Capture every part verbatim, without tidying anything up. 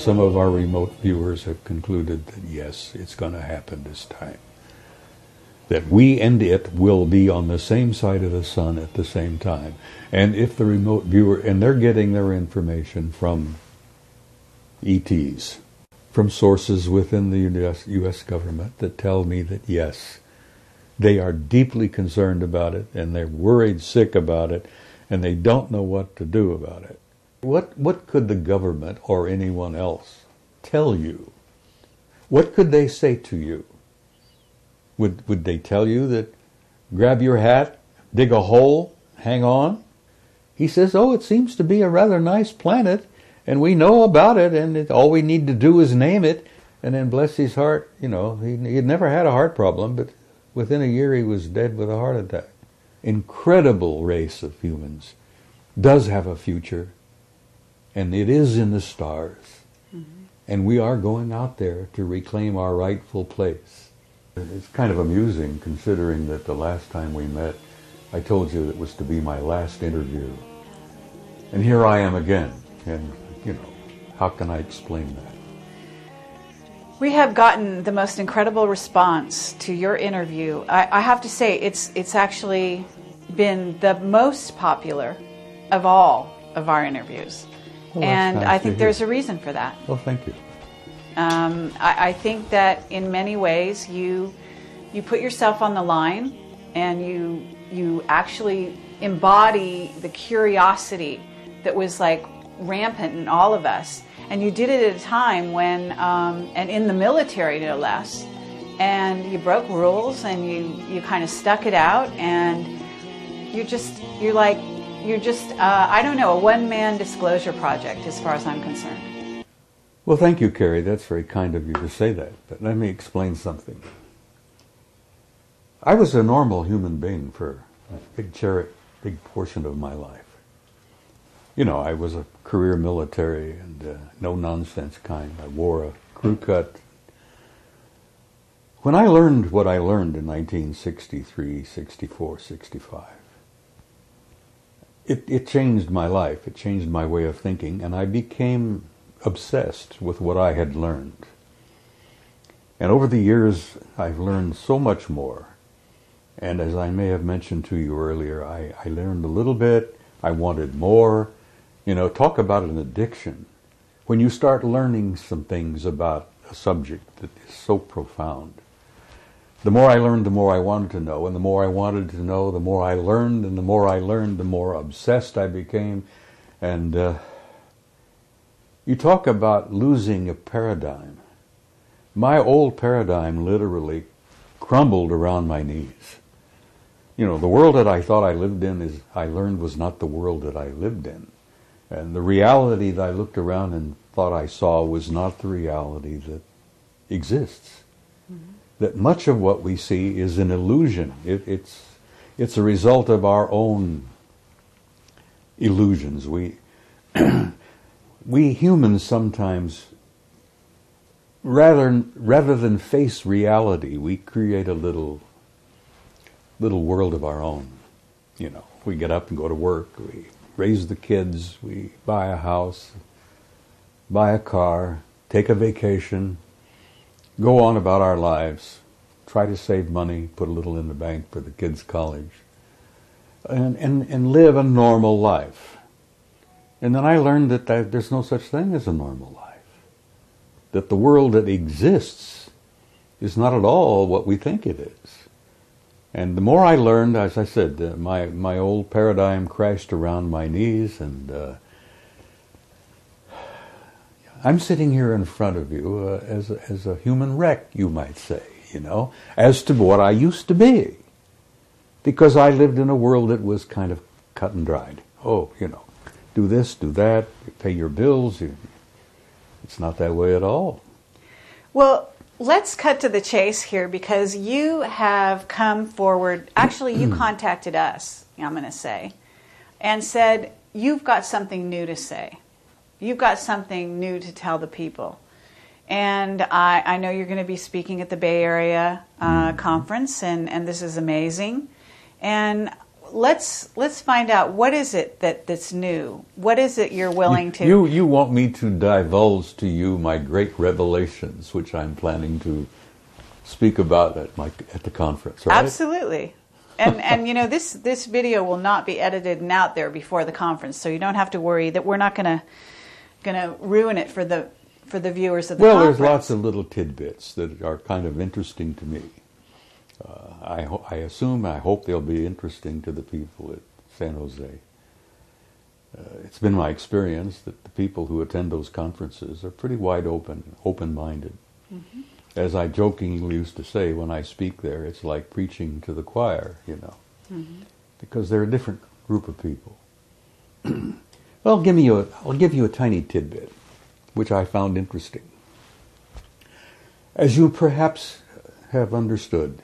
some of our remote viewers have concluded that yes, it's going to happen this time. That we and it will be on the same side of the sun at the same time. And if the remote viewer, and they're getting their information from E Ts, from sources within the U S, U S government that tell me that yes, they are deeply concerned about it, and they're worried sick about it, and they don't know what to do about it. What what could the government or anyone else tell you? What could they say to you? Would would they tell you that grab your hat, dig a hole, hang on? He says, oh, it seems to be a rather nice planet, and we know about it, and it, all we need to do is name it. And then bless his heart, you know, he he had never had a heart problem, but within a year he was dead with a heart attack. Incredible race of humans does have a future, and it is in the stars. Mm-hmm. And we are going out there to reclaim our rightful place. It's kind of amusing considering that the last time we met, I told you it was to be my last interview. And here I am again, and, you know, how can I explain that? We have gotten the most incredible response to your interview. I, I have to say, it's it's actually been the most popular of all of our interviews. Well, and nice I think hear. there's a reason for that. Well, thank you. Um, I, I think that in many ways you you put yourself on the line, and you you actually embody the curiosity that was like rampant in all of us. And you did it at a time when, um, and in the military no less, and you broke rules, and you, you kind of stuck it out, and you're just, you're like, you're just, uh, I don't know, a one-man disclosure project as far as I'm concerned. Well, thank you, Carrie. That's very kind of you to say that. But let me explain something. I was a normal human being for a big, cher- big portion of my life. You know, I was a career military and uh, no-nonsense kind. I wore a crew cut. When I learned what I learned in nineteen sixty-three, sixty-four, sixty-five, it, it changed my life. It changed my way of thinking, and I became obsessed with what I had learned. And over the years, I've learned so much more. And as I may have mentioned to you earlier, I, I learned a little bit. I wanted more. You know, talk about an addiction. When you start learning some things about a subject that is so profound, the more I learned, the more I wanted to know. And the more I wanted to know, the more I learned. And the more I learned, the more obsessed I became. And uh, you talk about losing a paradigm. My old paradigm literally crumbled around my knees. You know, the world that I thought I lived in, is I learned was not the world that I lived in. And the reality that I looked around and thought I saw was not the reality that exists. Mm-hmm. That much of what we see is an illusion. It, it's it's a result of our own illusions. We we humans sometimes, rather rather than face reality, we create a little little world of our own. You know, we get up and go to work. We raise the kids, we buy a house, buy a car, take a vacation, go on about our lives, try to save money, put a little in the bank for the kids' college, and, and, and live a normal life. And then I learned that, that there's no such thing as a normal life. That the world that exists is not at all what we think it is. And the more I learned, as I said, uh, my, my old paradigm crashed around my knees, and uh, I'm sitting here in front of you uh, as, a, as a human wreck, you might say, you know, as to what I used to be. Because I lived in a world that was kind of cut and dried. Oh, you know, do this, do that, you pay your bills. You, it's not that way at all. Well, let's cut to the chase here, because you have come forward, actually you contacted us, I'm going to say, and said, you've got something new to say. You've got something new to tell the people. And I, I know you're going to be speaking at the Bay Area uh, conference, and, and this is amazing. And let's let's find out, what is it that, that's new? What is it you're willing you, to... You, you want me to divulge to you my great revelations, which I'm planning to speak about at my at the conference, right? Absolutely. And and you know, this this video will not be edited and out there before the conference, so you don't have to worry that we're not gonna gonna ruin it for the for the viewers of the well, conference. Well, there's lots of little tidbits that are kind of interesting to me. Uh, I ho- I assume, I hope they'll be interesting to the people at San Jose. Uh, it's been my experience that the people who attend those conferences are pretty wide open, open-minded. Mm-hmm. As I jokingly used to say when I speak there, it's like preaching to the choir, you know, mm-hmm. because they're a different group of people. Well, give me a, I'll give you a tiny tidbit, which I found interesting. As you perhaps have understood,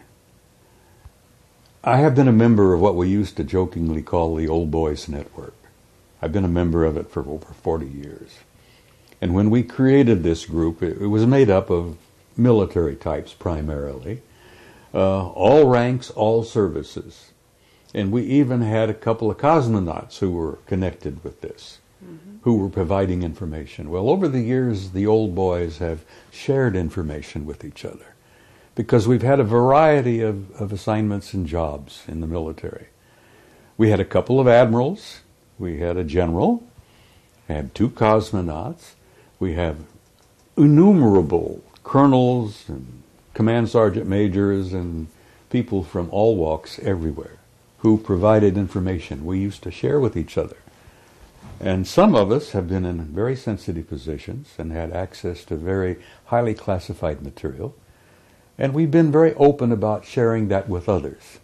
I have been a member of what we used to jokingly call the Old Boys Network. I've been a member of it for over forty years. And when we created this group, it, it was made up of military types primarily, uh, all ranks, all services. And we even had a couple of cosmonauts who were connected with this, mm-hmm. who were providing information. Well, over the years, the old boys have shared information with each other because we've had a variety of, of assignments and jobs in the military. We had a couple of admirals, we had a general, had two cosmonauts, we have innumerable colonels and command sergeant majors and people from all walks everywhere who provided information we used to share with each other. And some of us have been in very sensitive positions and had access to very highly classified material, and we've been very open about sharing that with others,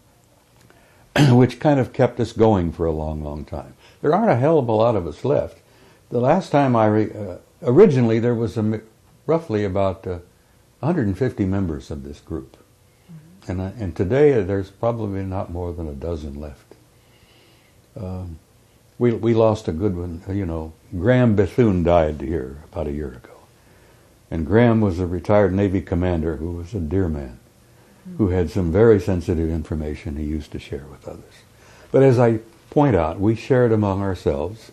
which kind of kept us going for a long, long time. There aren't a hell of a lot of us left. The last time I, re- uh, originally there was a roughly about uh, one hundred fifty members of this group. Mm-hmm. And, uh, and today uh, there's probably not more than a dozen left. Um, we we lost a good one, you know. Graham Bethune died here about a year ago. And Graham was a retired Navy commander who was a dear man, mm-hmm. who had some very sensitive information he used to share with others. But as I point out, we shared among ourselves.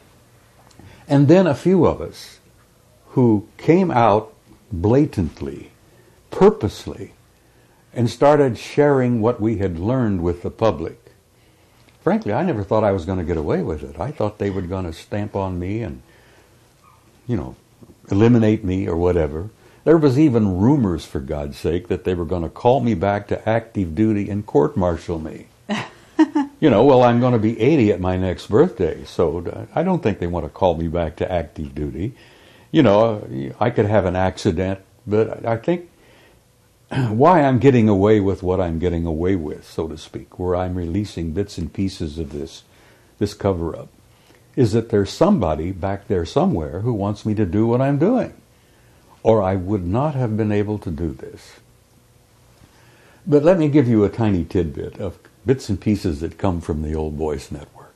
And then a few of us who came out blatantly, purposely, and started sharing what we had learned with the public. Frankly, I never thought I was going to get away with it. I thought they were going to stamp on me and, you know, eliminate me or whatever. There was even rumors, for God's sake, that they were going to call me back to active duty and court-martial me. You know, well, I'm going to be eighty at my next birthday, so I don't think they want to call me back to active duty. You know, I could have an accident, but I think why I'm getting away with what I'm getting away with, so to speak, where I'm releasing bits and pieces of this, this cover-up, is that there's somebody back there somewhere who wants me to do what I'm doing, or I would not have been able to do this. But let me give you a tiny tidbit of bits and pieces that come from the Old Boys Network.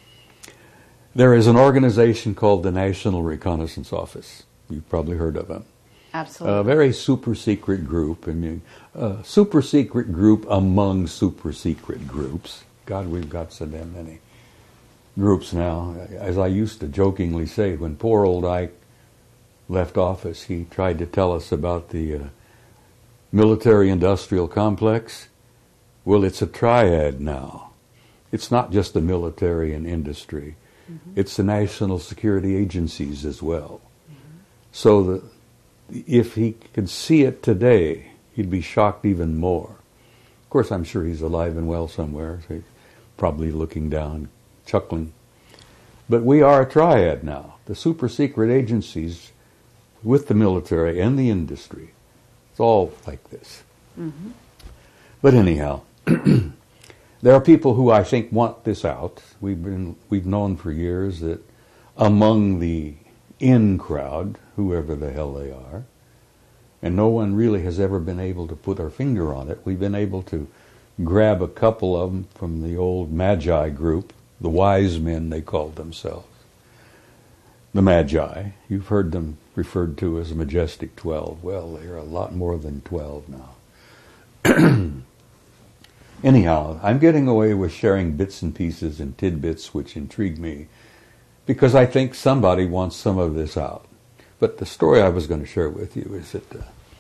There is an organization called the National Reconnaissance Office. You've probably heard of them. Absolutely. A very super secret group. I mean, a super secret group among super secret groups. God, we've got so damn many groups now. As I used to jokingly say, when poor old Ike left office, he tried to tell us about the uh, military-industrial complex. Well, it's a triad now. It's not just the military and industry. Mm-hmm. It's the national security agencies as well. Mm-hmm. So the, if he could see it today, he'd be shocked even more. Of course, I'm sure he's alive and well somewhere. So he's probably looking down, chuckling. But we are a triad now. The super secret agencies with the military and the industry. It's all like this. Mm-hmm. But anyhow, there are people who I think want this out. We've been we've known for years that among the in crowd, whoever the hell they are, and no one really has ever been able to put our finger on it. We've been able to grab a couple of them from the old Magi group, the wise men they called themselves. The Magi, you've heard them referred to as Majestic Twelve. Well, they're a lot more than twelve now. Anyhow, I'm getting away with sharing bits and pieces and tidbits which intrigue me because I think somebody wants some of this out. But the story I was going to share with you is that uh,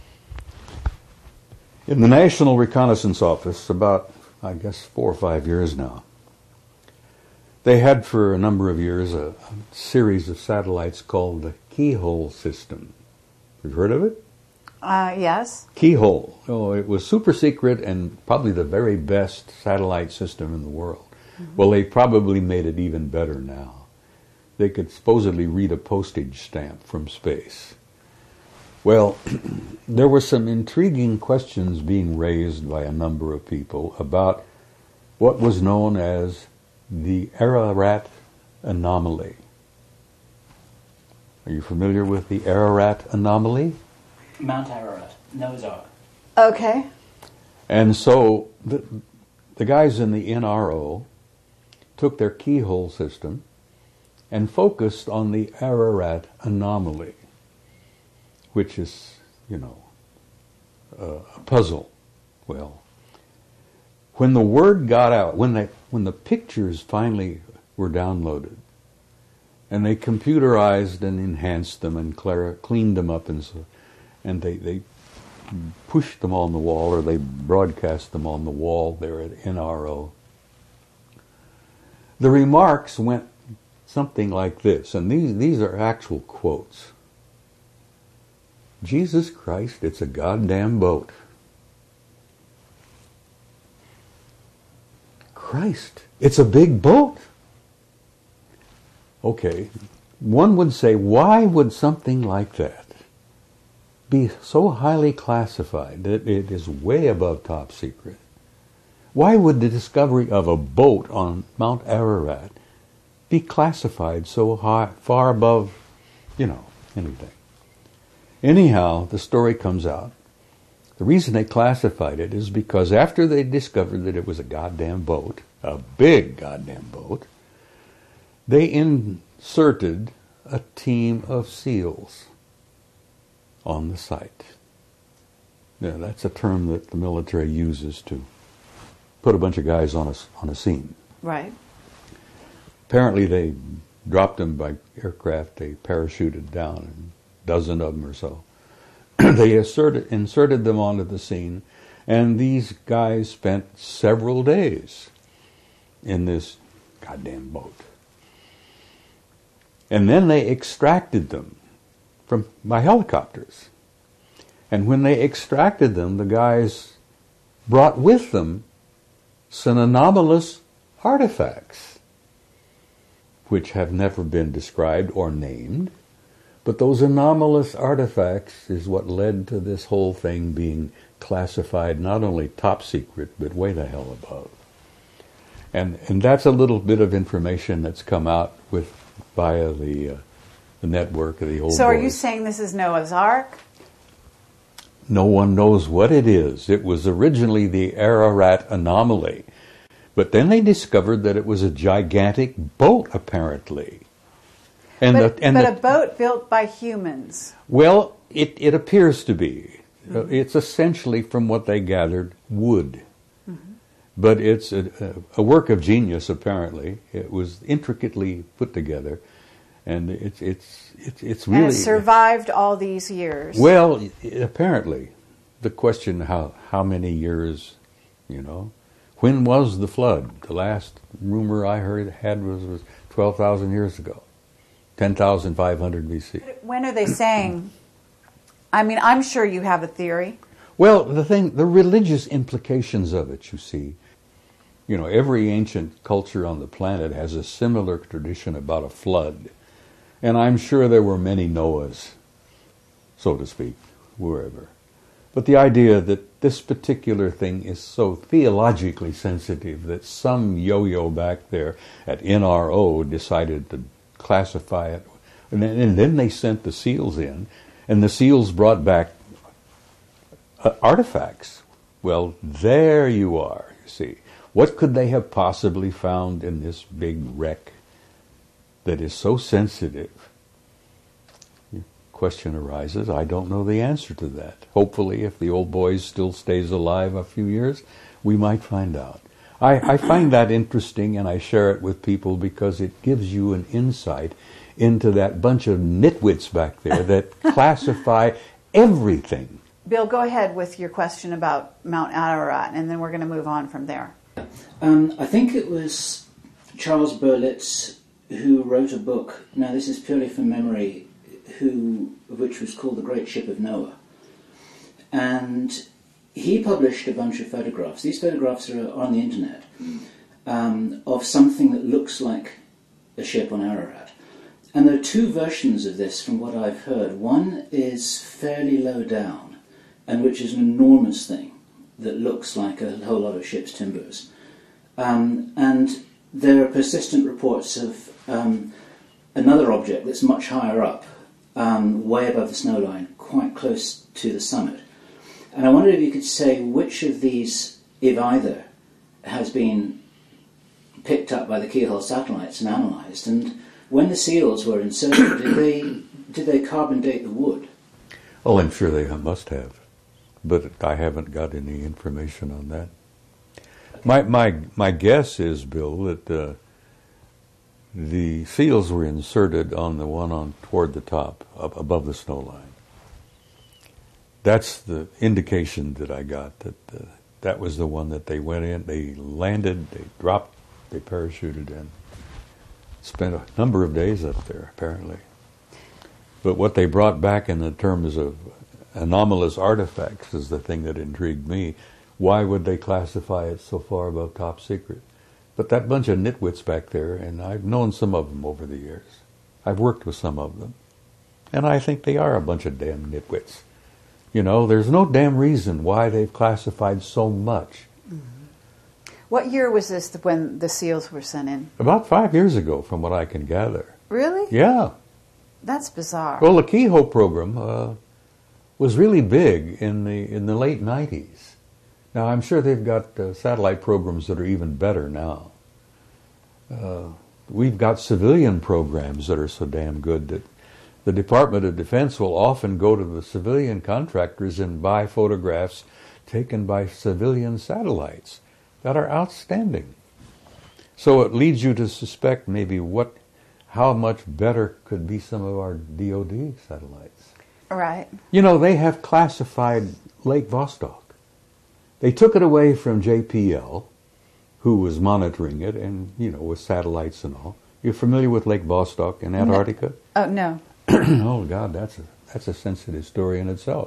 in the National Reconnaissance Office, about, I guess, four or five years now, they had for a number of years a, a series of satellites called the Keyhole System. Have you heard of it? Uh, yes. Keyhole. Oh, it was super secret and probably the very best satellite system in the world. Mm-hmm. Well, they probably made it even better now. They could supposedly read a postage stamp from space. Well, there were some intriguing questions being raised by a number of people about what was known as the Ararat anomaly. Are you familiar with the Ararat anomaly? Mount Ararat, Noah's Ark. Okay. And so the, the guys in the N R O took their keyhole system and focused on the Ararat anomaly, which is, you know, uh, a puzzle. Well, when the word got out, when they, when the pictures finally were downloaded, and they computerized and enhanced them and clear, cleaned them up, and so, and they, they pushed them on the wall, or they broadcast them on the wall there at N R O, the remarks went something like this, and these, these are actual quotes. Jesus Christ, it's a goddamn boat. Christ, it's a big boat. Okay, one would say, why would something like that be so highly classified that it is way above top secret? Why would the discovery of a boat on Mount Ararat be classified so high, far above, you know, anything? Anyhow, the story comes out. The reason they classified it is because after they discovered that it was a goddamn boat, a big goddamn boat, they inserted a team of SEALs on the site. Now, that's a term that the military uses to put a bunch of guys on a, on a scene. Right. Apparently they dropped them by aircraft, they parachuted down, a dozen of them or so. They asserted, inserted them onto the scene, and these guys spent several days in this goddamn boat. And then they extracted them from by helicopters. And when they extracted them, the guys brought with them some anomalous artifacts, which have never been described or named. But those anomalous artifacts is what led to this whole thing being classified not only top secret, but way the hell above. And and that's a little bit of information that's come out with via the uh, the network of the old So are boys. you saying this is Noah's Ark? No one knows what it is. It was originally the Ararat anomaly. But then they discovered that it was a gigantic boat, apparently. And but the, and but the, a boat built by humans. Well, it, it appears to be. Mm-hmm. Uh, it's essentially, from what they gathered, wood. Mm-hmm. But it's a, a work of genius, apparently. It was intricately put together. And it's it's it's, it's really... And it survived all these years. Well, it, apparently. The question, how, how many years, you know? When was the flood? The last rumor I heard had was, was twelve thousand years ago. ten thousand five hundred B C. When are they saying? I mean, I'm sure you have a theory. Well, the thing, the religious implications of it, you see. You know, every ancient culture on the planet has a similar tradition about a flood. And I'm sure there were many Noahs, so to speak, wherever. But the idea that this particular thing is so theologically sensitive that some yo-yo back there at N R O decided to classify it, and then, and then they sent the SEALs in, and the SEALs brought back uh, artifacts. Well, there you are, you see. What could they have possibly found in this big wreck that is so sensitive? question arises, I don't know the answer to that. Hopefully, if the old boy still stays alive a few years, we might find out. I, I find that interesting, and I share it with people because it gives you an insight into that bunch of nitwits back there that classify everything. Bill, go ahead with your question about Mount Ararat, and then we're going to move on from there. Um, I think it was Charles Berlitz who wrote a book, now this is purely from memory, who which was called The Great Ship of Noah. And he published a bunch of photographs. These photographs are on the internet, um, of something that looks like a ship on Ararat. And there are two versions of this from what I've heard. One is fairly low down, and which is an enormous thing that looks like a whole lot of ship's timbers. Um, and there are persistent reports of um, another object that's much higher up, um, way above the snow line, quite close to the summit. And I wondered if you could say which of these, if either, has been picked up by the Keyhole satellites and analysed. And when the seals were inserted, did they did they carbon date the wood? Oh, I'm sure they must have, but I haven't got any information on that. My my my guess is, Bill, that uh, the seals were inserted on the one on toward the top, up above the snow line. That's the indication that I got, that uh, that was the one that they went in, they landed, they dropped, they parachuted in. Spent a number of days up there, apparently. But what they brought back in the terms of anomalous artifacts is the thing that intrigued me. Why would they classify it so far above top secret? But that bunch of nitwits back there, and I've known some of them over the years. I've worked with some of them. And I think they are a bunch of damn nitwits. You know, there's no damn reason why they've classified so much. Mm-hmm. What year was this when the seals were sent in? About five years ago, from what I can gather. Really? Yeah. That's bizarre. Well, the Keyhole program uh, was really big in the in the late nineties. Now, I'm sure they've got uh, satellite programs that are even better now. Uh, we've got civilian programs that are so damn good that the Department of Defense will often go to the civilian contractors and buy photographs taken by civilian satellites that are outstanding. So it leads you to suspect maybe what, how much better could be some of our D O D satellites. Right. You know, they have classified Lake Vostok. They took it away from J P L, who was monitoring it, and, you know, with satellites and all. You're familiar with Lake Vostok in Antarctica? No. Oh, no. Oh, God, that's a, that's a sensitive story in itself.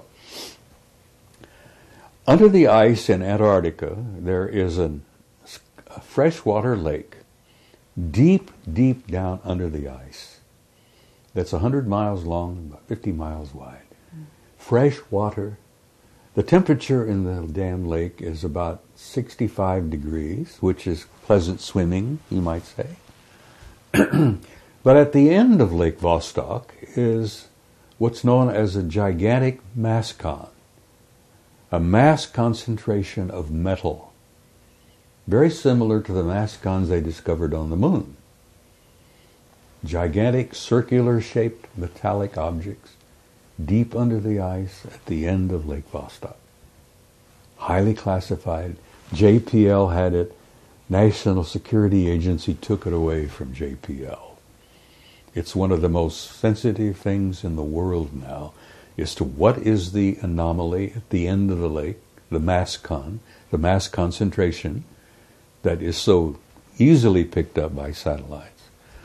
Under the ice in Antarctica, there is an, a freshwater lake deep, deep down under the ice that's one hundred miles long, about fifty miles wide. Mm. Fresh water. The temperature in the damn lake is about sixty-five degrees, which is pleasant swimming, you might say. But at the end of Lake Vostok is what's known as a gigantic mass con, a mass concentration of metal, very similar to the mass cons they discovered on the moon. Gigantic circular-shaped metallic objects deep under the ice at the end of Lake Vostok. Highly classified. J P L had it. National Security Agency took it away from J P L. It's one of the most sensitive things in the world now as to what is the anomaly at the end of the lake, the mass con, the mass concentration that is so easily picked up by satellites.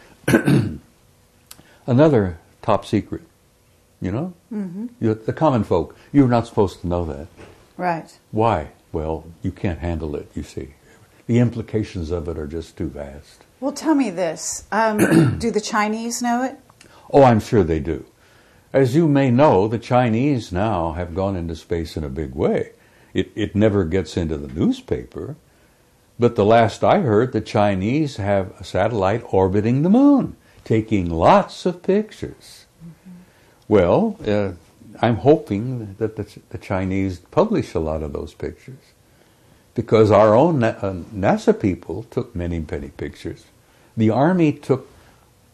Another top secret, you know? Mm-hmm. You, the common folk, you're not supposed to know that. Right. Why? Well, you can't handle it, you see. The implications of it are just too vast. Well, tell me this. Um, do the Chinese know it? Oh, I'm sure they do. As you may know, the Chinese now have gone into space in a big way. It, it never gets into the newspaper. But the last I heard, the Chinese have a satellite orbiting the moon, taking lots of pictures. Mm-hmm. Well, uh, I'm hoping that the, the Chinese publish a lot of those pictures, because our own uh, NASA people took many, many pictures. The Army took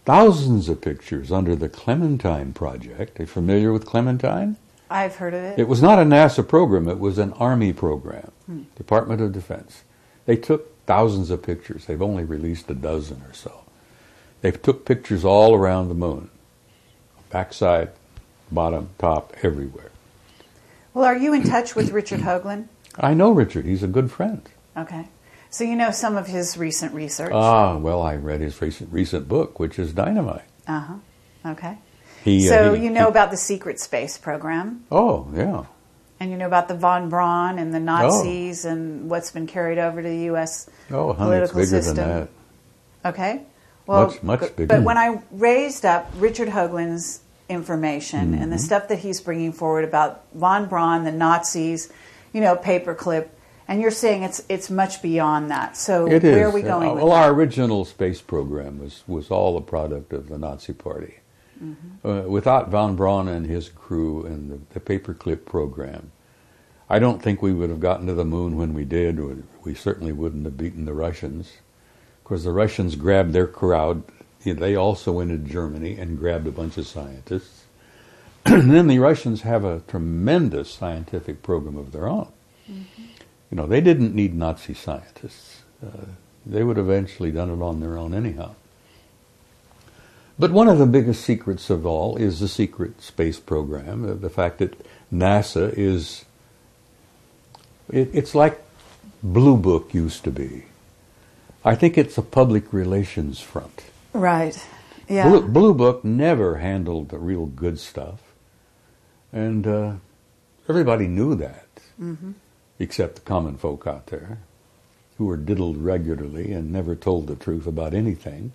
thousands of pictures under the Clementine Project. Are you familiar with Clementine? I've heard of it. It was not a NASA program, it was an Army program, hmm. Department of Defense. They took thousands of pictures. They've only released a dozen or so. They took pictures all around the moon, backside, bottom, top, everywhere. Well, are you in touch with Richard Hoagland? I know Richard. He's a good friend. Okay. So you know some of his recent research? Ah, well, I read his recent recent book, which is Dynamite. Uh-huh. Okay. He, so uh, he, you know he, about the secret space program. Oh, yeah. And you know about the von Braun and the Nazis oh. and what's been carried over to the U S oh, honey, political it's bigger system. Than that. Okay. Well, much, much bigger. But when I raised up Richard Hoagland's information mm-hmm. and the stuff that he's bringing forward about von Braun, the Nazis, you know, paperclip, and you're saying it's it's much beyond that. So it where is. are we going uh, with Well, that? our original space program was, was all a product of the Nazi Party. Mm-hmm. Uh, without von Braun and his crew and the, the paperclip program, I don't think we would have gotten to the moon when we did. We certainly wouldn't have beaten the Russians. Of course, the Russians grabbed their crowd. They also went into Germany and grabbed a bunch of scientists. And then the Russians have a tremendous scientific program of their own. Mm-hmm. You know, they didn't need Nazi scientists. Uh, they would have eventually done it on their own anyhow. But one of the biggest secrets of all is the secret space program, uh, the fact that NASA is, it, it's like Blue Book used to be. I think it's a public relations front. Right, yeah. Blue, Blue Book never handled the real good stuff. And uh, everybody knew that, mm-hmm. except the common folk out there, who were diddled regularly and never told the truth about anything.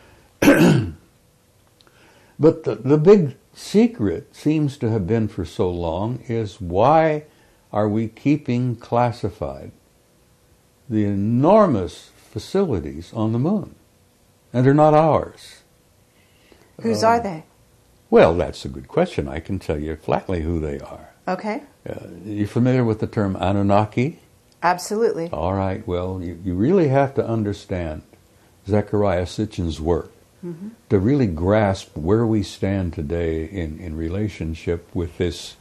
But the, the big secret seems to have been for so long is why are we keeping classified the enormous facilities on the moon? And they're not ours. Whose uh, are they? Well, that's a good question. I can tell you flatly who they are. Okay. Uh, you familiar with the term Anunnaki? Absolutely. All right. Well, you, you really have to understand Zecharia Sitchin's work mm-hmm. to really grasp where we stand today in, in relationship with this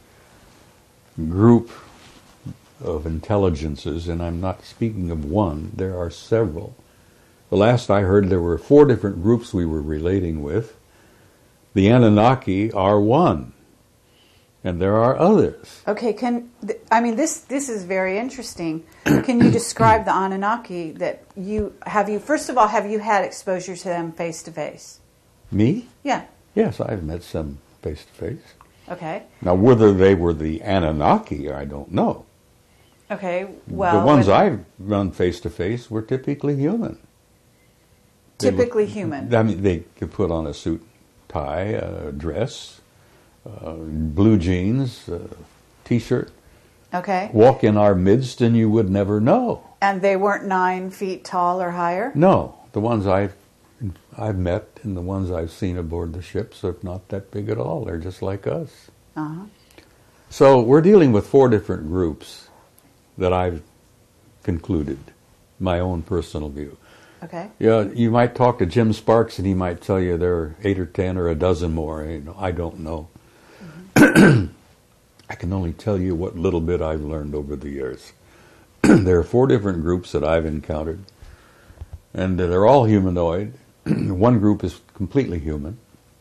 group of intelligences, and I'm not speaking of one, there are several. The last I heard, there were four different groups we were relating with. The Anunnaki are one, and there are others. Okay, can I mean this? This is very interesting. Can you describe the Anunnaki that you have? You first of all, have you had exposure to them face to face? Me? Yeah. Yes, I've met some face to face. Okay. Now, whether they were the Anunnaki, I don't know. Okay. Well, the ones I've run face to face were typically human. Typically they, human. I mean, they could put on a suit, tie, a dress, uh, blue jeans, a T-shirt. Okay. Walk in our midst, and you would never know. And they weren't nine feet tall or higher? No, the ones I've I've met and the ones I've seen aboard the ships are not that big at all. They're just like us. Uh-huh. So we're dealing with four different groups that I've concluded, my own personal view. Okay. Yeah, you might talk to Jim Sparks and he might tell you there are eight or ten or a dozen more. You know, I don't know. Mm-hmm. I can only tell you what little bit I've learned over the years. There are four different groups that I've encountered, and they're all humanoid. One group is completely human.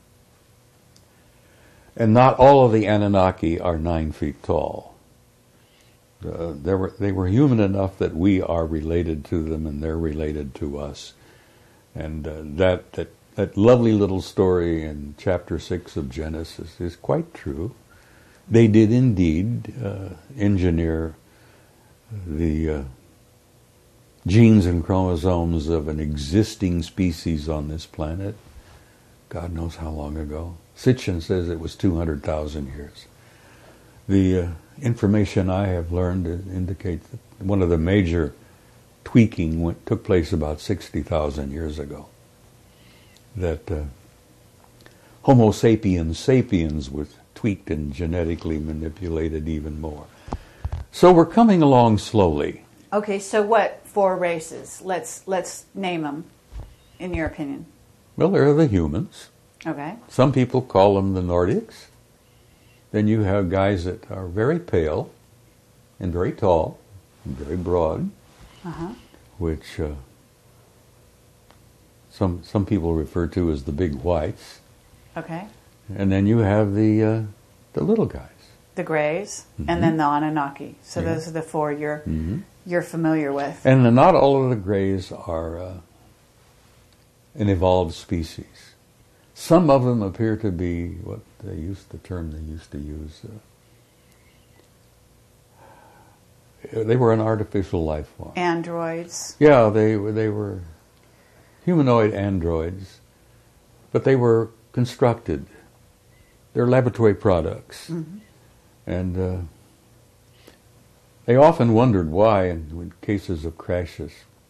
And not all of the Anunnaki are nine feet tall. Uh, they were they were human enough that we are related to them and they're related to us. And uh, that, that that lovely little story in chapter six of Genesis is quite true. They did indeed uh, engineer the uh, genes and chromosomes of an existing species on this planet. God knows how long ago. Sitchin says it was two hundred thousand years. The uh, information I have learned indicates that one of the major tweaking went, took place about sixty thousand years ago. That uh, Homo sapiens sapiens was tweaked and genetically manipulated even more. So we're coming along slowly. Okay, so what four races? Let's let's name them, in your opinion. Well, there are the humans. Okay. Some people call them the Nordics. Then you have guys that are very pale and very tall and very broad, Uh-huh. which uh, some some people refer to as the big whites. Okay. And then you have the uh, the little guys. The Greys, Mhm. and then the Anunnaki. So Yeah. those are the four you're Mm-hmm. you're familiar with. And not all of the Greys are uh, an evolved species. Some of them appear to be what they used, the term they used to use. Uh, they were an artificial life form. Androids. Yeah, they were, they were humanoid androids, but they were constructed. They're laboratory products. Mm-hmm. And uh, they often wondered why, in, in cases of crashes,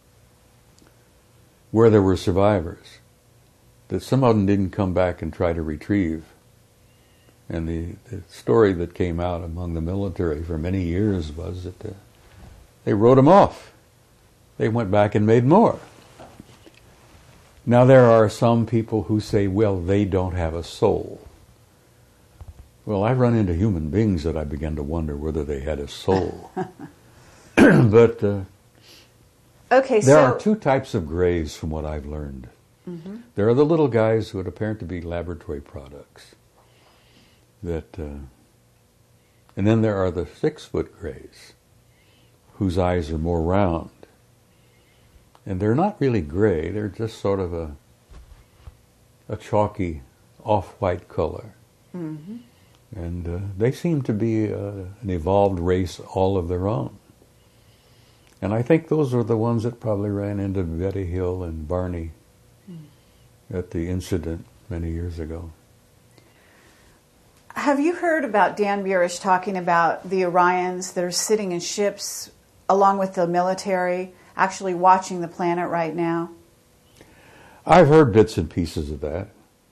where there were survivors, that some of them didn't come back and try to retrieve. And the, the story that came out among the military for many years was that uh, they wrote them off. They went back and made more. Now there are some people who say, well, they don't have a soul. Well, I run into human beings that I began to wonder whether they had a soul. But uh, Okay, there so are two types of Greys from what I've learned. Mhm. There are the little guys who would appear to be laboratory products. That, uh, and then there are the six-foot Greys, whose eyes are more round. And they're not really gray, they're just sort of a, a chalky, off-white color. Mhm. And uh, they seem to be uh, an evolved race all of their own. And I think those are the ones that probably ran into Betty Hill and Barney mm. at the incident many years ago. Have you heard about Dan Burish talking about the Orions that are sitting in ships along with the military, actually watching the planet right now? I've heard bits and pieces of that.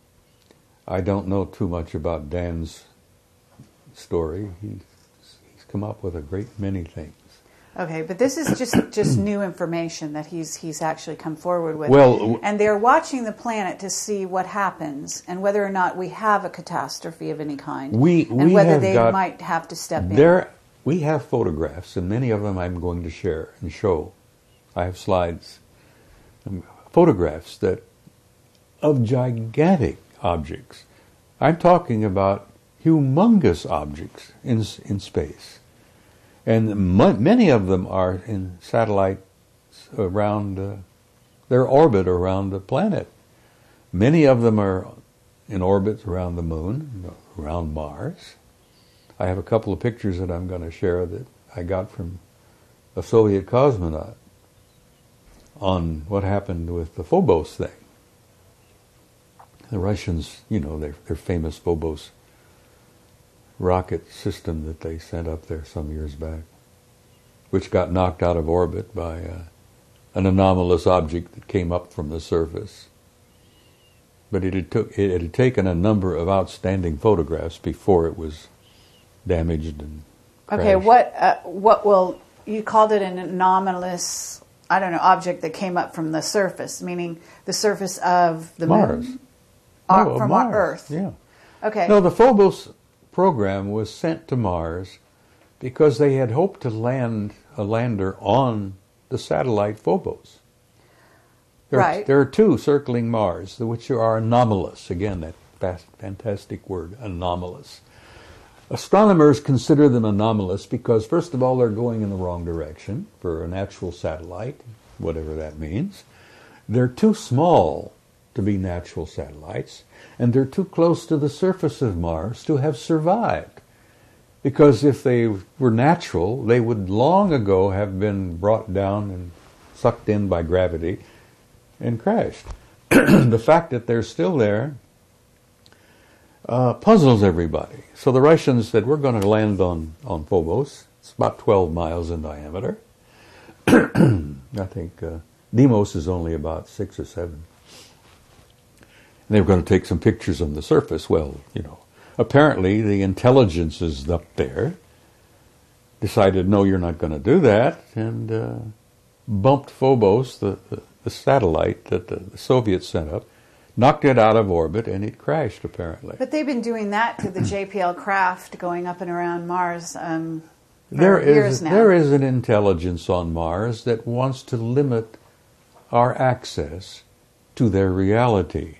I don't know too much about Dan's story. He's, he's come up with a great many things. Okay, but this is just, just new information that he's he's actually come forward with. Well, and they're watching the planet to see what happens and whether or not we have a catastrophe of any kind. We, and we whether have they got, might have to step in. There, we have photographs, and many of them I'm going to share and show. I have slides, um, photographs that of gigantic objects. I'm talking about humongous objects in in space. And m- many of them are in satellites around uh, their orbit around the planet. Many of them are in orbit around the moon, around Mars. I have a couple of pictures that I'm going to share that I got from a Soviet cosmonaut on what happened with the Phobos thing. The Russians, you know, their, their famous Phobos rocket system that they sent up there some years back, which got knocked out of orbit by uh, an anomalous object that came up from the surface. But it had, took, it had taken a number of outstanding photographs before it was damaged and crashed. Okay, what uh, what will you called it an anomalous, I don't know, object that came up from the surface, meaning the surface of the Mars. moon, uh, No, of from Mars. our Earth. Yeah. Okay. No, the Phobos program was sent to Mars because they had hoped to land a lander on the satellite Phobos. There, Right. There are two circling Mars, which are anomalous. Again, that fast, fantastic word, anomalous. Astronomers consider them anomalous because, first of all, they're going in the wrong direction for a natural satellite, whatever that means. They're too small to be natural satellites, and they're too close to the surface of Mars to have survived. Because if they were natural, they would long ago have been brought down and sucked in by gravity and crashed. The fact that they're still there uh, puzzles everybody. So the Russians said, we're going to land on, on Phobos. It's about twelve miles in diameter. I think uh, Deimos is only about six or seven. And they were going to take some pictures on the surface. Well, you know, apparently the intelligences up there decided, no, you're not going to do that, and uh, bumped Phobos, the, the, the satellite that the, the Soviets sent up, knocked it out of orbit, and it crashed, apparently. But they've been doing that to the J P L craft going up and around Mars um, for There years is now. there is an intelligence on Mars that wants to limit our access to their reality.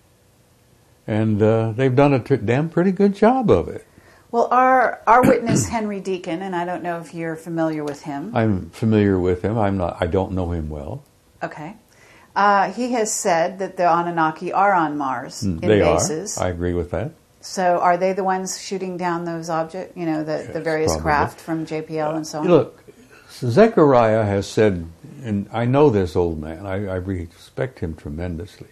And uh, they've done a t- damn pretty good job of it. Well, our our witness Henry Deacon, and I don't know if you're familiar with him. I'm familiar with him. I'm not. I don't know him well. Okay. Uh, he has said that the Anunnaki are on Mars in they bases. are. I agree with that. So are they the ones shooting down those objects, you know, the, Yes, the various probably. craft from J P L and so on? Look, Zechariah has said, and I know this old man. I, I respect him tremendously.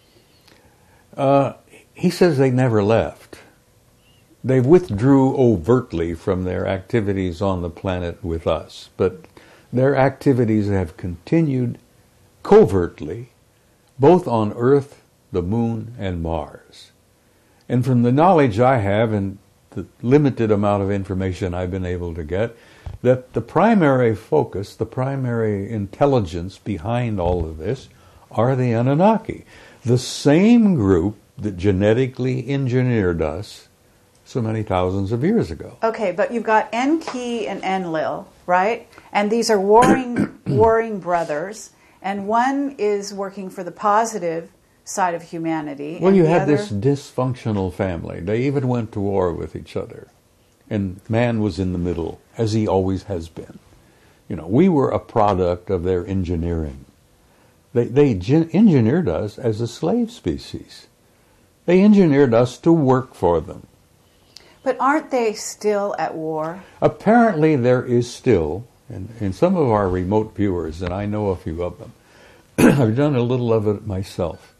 Uh, he says they never left. They withdrew overtly from their activities on the planet with us, but their activities have continued covertly, both on Earth, the Moon, and Mars. And from the knowledge I have and the limited amount of information I've been able to get, that the primary focus, the primary intelligence behind all of this are the Anunnaki, the same group that genetically engineered us so many thousands of years ago. Okay, but you've got Enki and Enlil, right? And these are warring warring brothers, and one is working for the positive side of humanity. Well, and you the had other... this dysfunctional family. They even went to war with each other. And man was in the middle, as he always has been. You know, we were a product of their engineering. They, they gen- engineered us as a slave species. They engineered us to work for them. But aren't they still at war? Apparently there is still, and, and some of our remote viewers, and I know a few of them, I've done a little of it myself.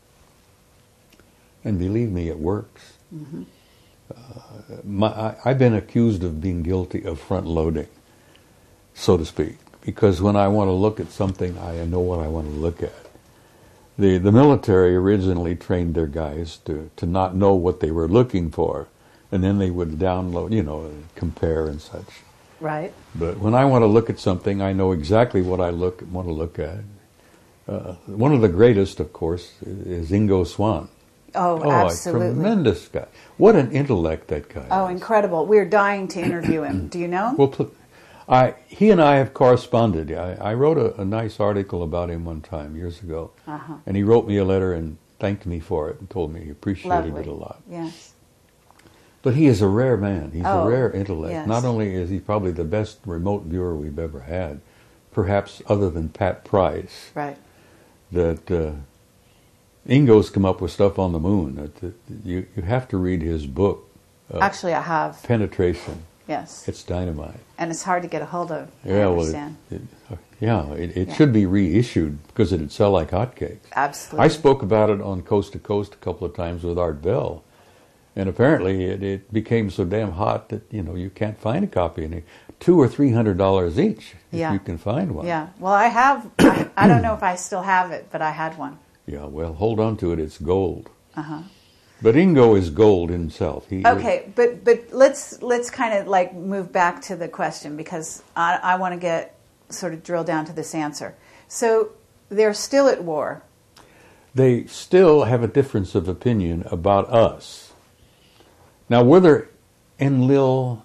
And believe me, it works. Mm-hmm. Uh, my, I, I've been accused of being guilty of front-loading, so to speak, because when I want to look at something, I know what I want to look at. The, the military originally trained their guys to, to not know what they were looking for, and then they would download, you know, compare and such. Right. But when I want to look at something, I know exactly what I look want to look at. Uh, one of the greatest, of course, is Ingo Swann. Oh, Oh, absolutely. a tremendous guy. What an intellect that guy Oh, is. incredible. We're dying to interview him. Do you know? Well, pl- I, he and I have corresponded. I, I wrote a, a nice article about him one time, years ago. Uh-huh. And he wrote me a letter and thanked me for it and told me he appreciated Lovely. it a lot. Yes. But he is a rare man. He's Oh, a rare intellect. yes. Not only is he probably the best remote viewer we've ever had, perhaps other than Pat Price, Right. that uh, Ingo's come up with stuff on the moon. That, that you, you have to read his book, uh, Actually, I have. Penetration. Yes. It's dynamite. And it's hard to get a hold of. I Yeah, well, it, understand. it, uh, yeah, it, it Yeah. should be reissued because it'd sell like hotcakes. Absolutely. I spoke about it on Coast to Coast a couple of times with Art Bell, and apparently it, it became so damn hot that you know you can't find a copy, and two or three hundred dollars each if Yeah. you can find one. Yeah. Well, I have. I, I don't know if I still have it, but I had one. Yeah, well, hold on to it. It's gold. Uh huh. But Ingo is gold himself. He Okay, but but let's let's kind of like move back to the question because I, I want to get sort of drill down to this answer. So they're still at war. They still have a difference of opinion about us. Now, whether Enlil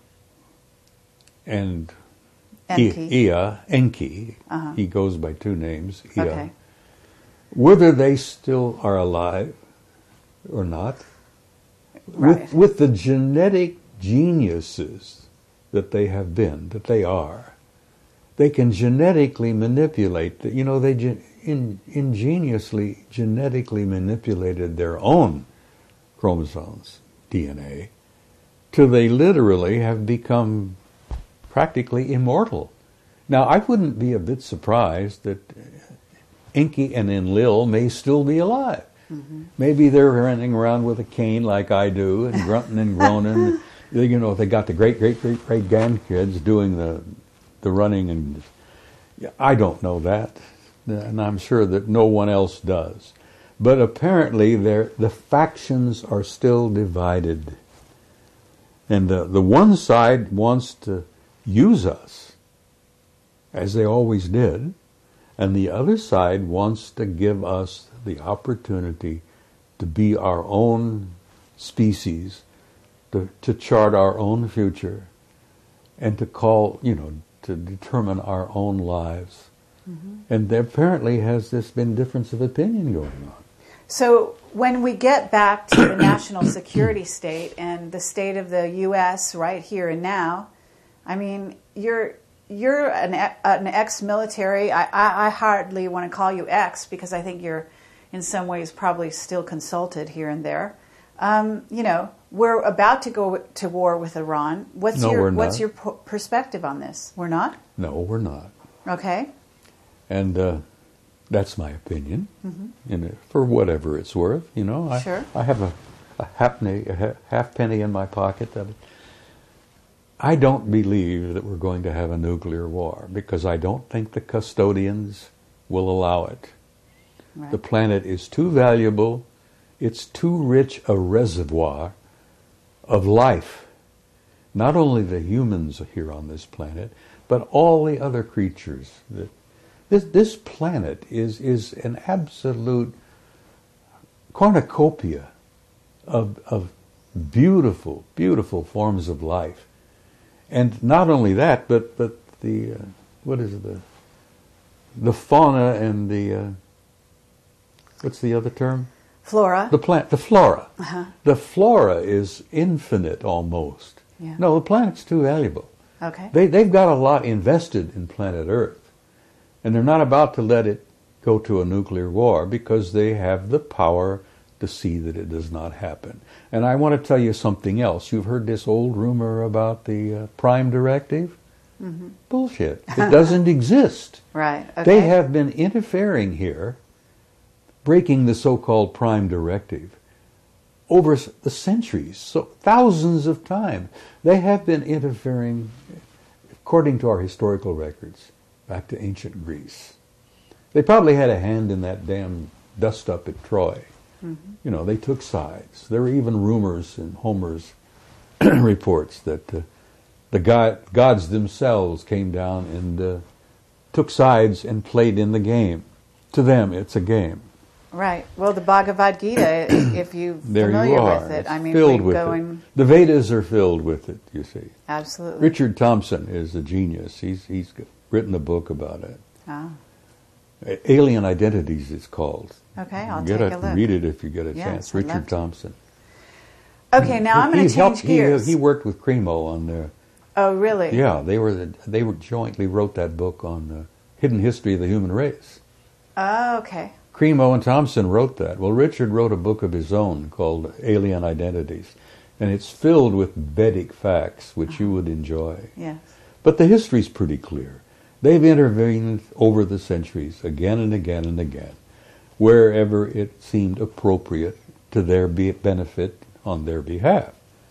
and Enki. Ea, Enki, Uh-huh. he goes by two names, Ea, Okay. whether they still are alive or not, Right. with, with the genetic geniuses that they have been, that they are, they can genetically manipulate, the, you know, they gen, in, ingeniously genetically manipulated their own chromosomes, D N A, till they literally have become practically immortal. Now, I wouldn't be a bit surprised that Enki and Enlil may still be alive. Mm-hmm. Maybe they're running around with a cane like I do and grunting and groaning. You know, they got the great, great, great, great grandkids doing the the running, and I don't know that, and I'm sure that no one else does. But apparently, the factions are still divided, and the the one side wants to use us, as they always did, and the other side wants to give us the opportunity to be our own species, to, to chart our own future, and to call, you know, to determine our own lives. Mm-hmm. And there apparently has this been difference of opinion going on. So when we get back to the national security state and the state of the U S right here and now, I mean, you're you're an, an ex-military. I, I, I hardly want to call you ex because I think you're in some ways probably still consulted here and there. Um, you know, we're about to go to war with Iran. What's no, your we're what's not. your p- perspective on this? We're not? No, we're not. Okay. And uh, that's my opinion, mm-hmm. you know, for whatever it's worth. You know, I, sure. I have a, a, halfpenny, a half penny in my pocket. That I don't believe that we're going to have a nuclear war because I don't think the custodians will allow it. Right. The planet is too valuable. It's too rich a reservoir of life. Not only the humans here on this planet, but all the other creatures. That this this planet is is an absolute cornucopia of of beautiful, beautiful forms of life. And not only that, but but the uh, what is it, the the fauna and the uh, what's the other term? Flora. The plant, the flora. Uh-huh. The flora is infinite almost. Yeah. No, the planet's too valuable. Okay. They they've got a lot invested in planet Earth, and they're not about to let it go to a nuclear war because they have the power to see that it does not happen. And I want to tell you something else. You've heard this old rumor about the uh, Prime Directive? Mm-hmm. Bullshit. It doesn't exist. Right. Okay. They have been interfering here, breaking the so-called Prime Directive over the centuries, so thousands of times. They have been interfering, according to our historical records, back to ancient Greece. They probably had a hand in that damn dust-up at Troy. Mm-hmm. You know, they took sides. There were even rumors in Homer's reports that uh, the god, gods themselves came down and uh, took sides and played in the game. To them, it's a game. Right. Well, the Bhagavad Gita, if you're there familiar you are. with it, it's I mean, filled we with go it. and The Vedas are filled with it, you see. Absolutely. Richard Thompson is a genius. He's he's written a book about it. Ah. Alien Identities, it's called. Okay, I'll get take it, a look. Read it if you get a Yes, chance. I'd love Richard to. Thompson. Okay, now I'm going He to change helped- he- gears. He, worked with Cremo on the. Oh, really? Yeah, they were the, they were jointly wrote that book on the hidden history of the human race. Oh, okay. Cremo and Thompson wrote that. Well, Richard wrote a book of his own called Alien Identities, and it's filled with Vedic facts, which uh-huh. you would enjoy. Yes. But the history's pretty clear. They've intervened over the centuries, again and again and again, wherever it seemed appropriate to their be- benefit on their behalf.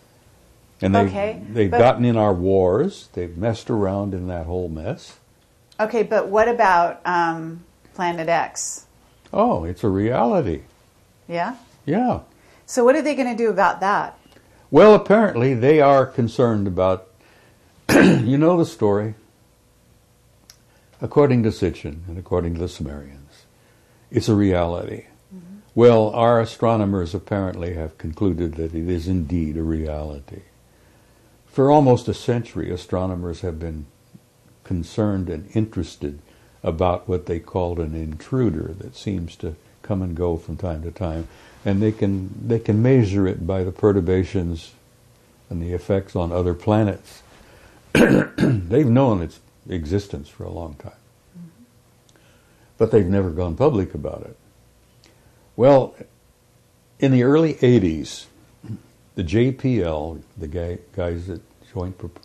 And they've, Okay, they've but- gotten in our wars. They've messed around in that whole mess. Okay, but what about um, Planet X? Oh, it's a reality. Yeah? Yeah. So what are they going to do about that? Well, apparently they are concerned about, you know the story, according to Sitchin and according to the Sumerians, it's a reality. Mm-hmm. Well, our astronomers apparently have concluded that it is indeed a reality. For almost a century, astronomers have been concerned and interested about what they called an intruder that seems to come and go from time to time, and they can they can measure it by the perturbations and the effects on other planets. They've known its existence for a long time, mm-hmm. but they've never gone public about it. Well, in the early eighties, the J P L, the guy, guys at Joint Pro-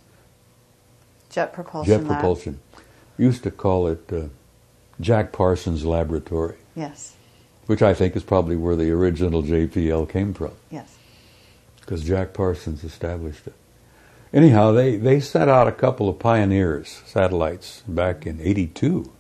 Jet Propulsion Jet Lab. Propulsion, used to call it uh, Jack Parsons Laboratory. Yes. Which I think is probably where the original J P L came from. Yes. Because Jack Parsons established it. Anyhow, they, they sent out a couple of Pioneers satellites back in eighty-two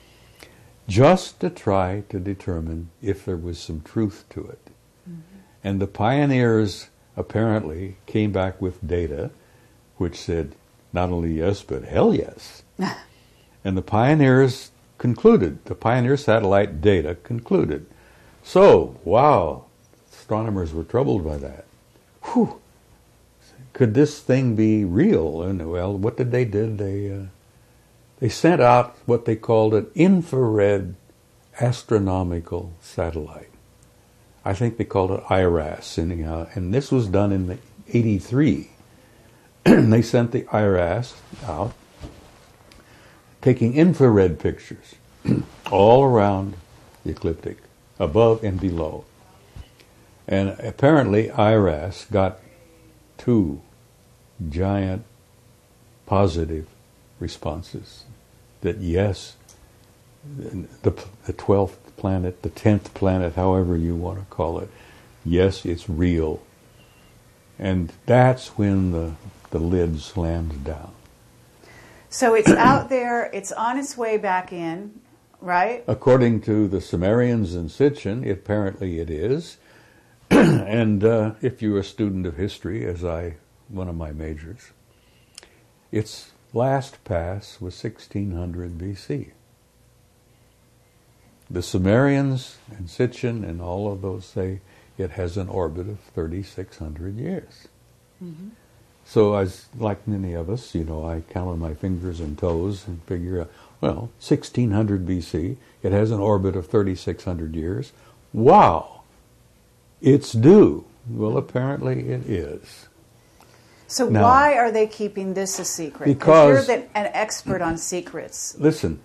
just to try to determine if there was some truth to it. Mm-hmm. And the Pioneers apparently came back with data which said not only yes, but hell yes. And the Pioneers concluded, the Pioneer satellite data concluded. So, wow, astronomers were troubled by that. Whew! Could this thing be real? And well, what did they do? They uh, they sent out what they called an infrared astronomical satellite. I think they called it I R A S anyhow, and this was done in eighty-three. They sent the I R A S out, taking infrared pictures all around the ecliptic, above and below. And apparently I R A S got two giant positive responses that yes, the, the twelfth planet, the tenth planet, however you want to call it, yes, it's real. And that's when the, the lid slams down. So it's out there, it's on its way back in, right? According to the Sumerians in Sitchin, apparently it is. And uh, if you're a student of history, as I, one of my majors, its last pass was sixteen hundred B C. The Sumerians and Sitchin and all of those say it has an orbit of thirty-six hundred years. Mm-hmm. So as like many of us, you know, I count on my fingers and toes and figure out, well, sixteen hundred B C, it has an orbit of thirty-six hundred years. Wow! It's due. Well, apparently it is. So now, why are they keeping this a secret? Because you're the, an expert on secrets. Listen.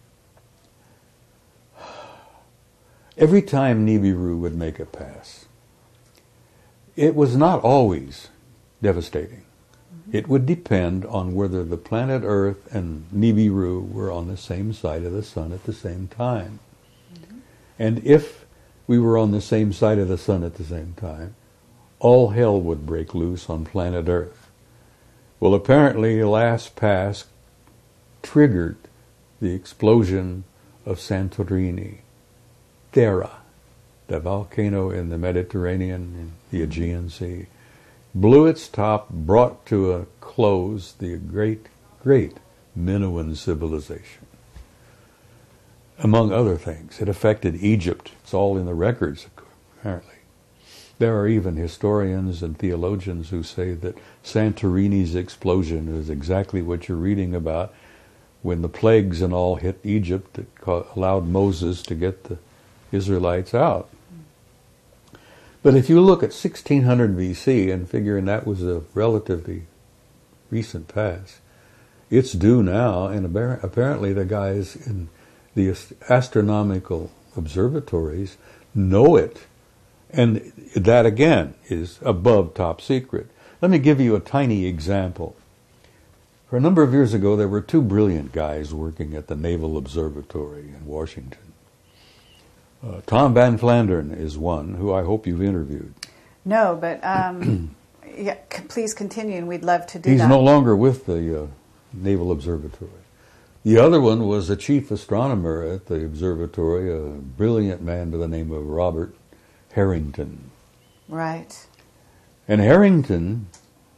Every time Nibiru would make a pass, it was not always devastating. Mm-hmm. It would depend on whether the planet Earth and Nibiru were on the same side of the sun at the same time. Mm-hmm. And if we were on the same side of the sun at the same time, all hell would break loose on planet Earth. Well, apparently the last pass triggered the explosion of Santorini, Thera, the volcano in the Mediterranean and the Aegean Sea, blew its top, brought to a close the great, great Minoan civilization. Among other things, it affected Egypt. It's all in the records, apparently. There are even historians and theologians who say that Santorini's explosion is exactly what you're reading about when the plagues and all hit Egypt that allowed Moses to get the Israelites out. But if you look at sixteen hundred B C and figuring that was a relatively recent pass, it's due now, and apparently the guys in the astronomical observatories know it. And that, again, is above top secret. Let me give you a tiny example. For a number of years ago, there were two brilliant guys working at the Naval Observatory in Washington. Uh, Tom Van Flandern is one, who I hope you've interviewed. No, but um, yeah, c- please continue, and we'd love to do He's that. He's no longer with the uh, Naval Observatory. The other one was a chief astronomer at the observatory, a brilliant man by the name of Robert Harrington. Right. And Harrington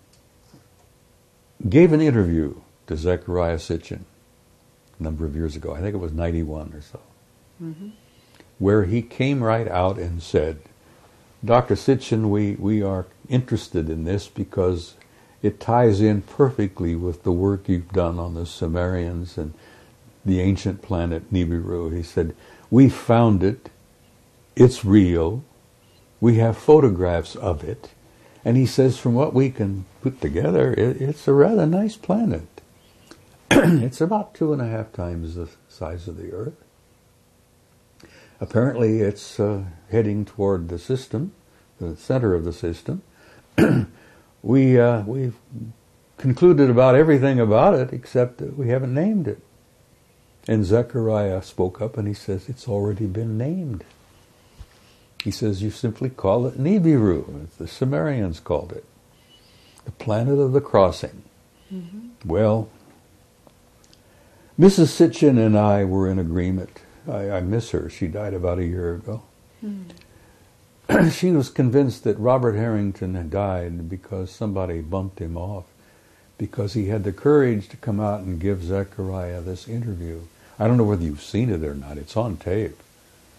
gave an interview to Zecharia Sitchin a number of years ago. I think it was ninety-one or so. Mm-hmm. Where he came right out and said, Doctor Sitchin, we, we are interested in this because it ties in perfectly with the work you've done on the Sumerians and the ancient planet Nibiru. He said, we found it, it's real, we have photographs of it, and he says from what we can put together, it, it's a rather nice planet. It's about two and a half times the size of the Earth. Apparently it's uh, heading toward the system, the center of the system. we, uh, we've concluded about everything about it except that we haven't named it. And Zecharia spoke up and he says, it's already been named. He says, you simply call it Nibiru, as the Sumerians called it. The planet of the crossing. Mm-hmm. Well, Missus Sitchin and I were in agreement. I, I miss her. She died about a year ago. Mm. She was convinced that Robert Harrington had died because somebody bumped him off, because he had the courage to come out and give Zecharia this interview. I don't know whether you've seen it or not. It's on tape.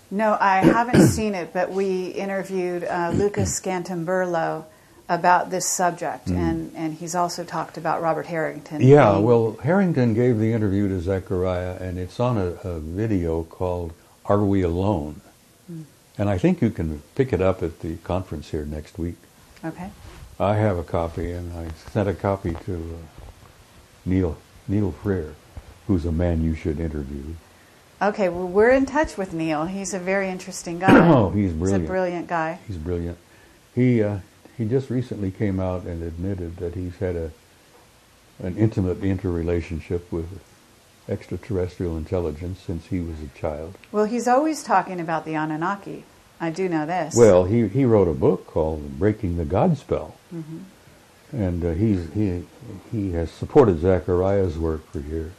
No, I haven't seen it, but we interviewed uh, Lucas Scantamburlo about this subject, mm. and, and he's also talked about Robert Harrington. Yeah, being... well, Harrington gave the interview to Zechariah, and it's on a, a video called Are We Alone? Mm. And I think you can pick it up at the conference here next week. Okay. I have a copy, and I sent a copy to uh, Neil Neil Freer, who's a man you should interview. Okay, well, we're in touch with Neil. He's a very interesting guy. Oh, he's brilliant. He's a brilliant guy. He's brilliant. He uh, he just recently came out and admitted that he's had a an intimate interrelationship with extraterrestrial intelligence since he was a child. Well, he's always talking about the Anunnaki. I do know this. Well, he, he wrote a book called Breaking the Godspell. Mm-hmm. And uh, he's, he he has supported Zechariah's work for years.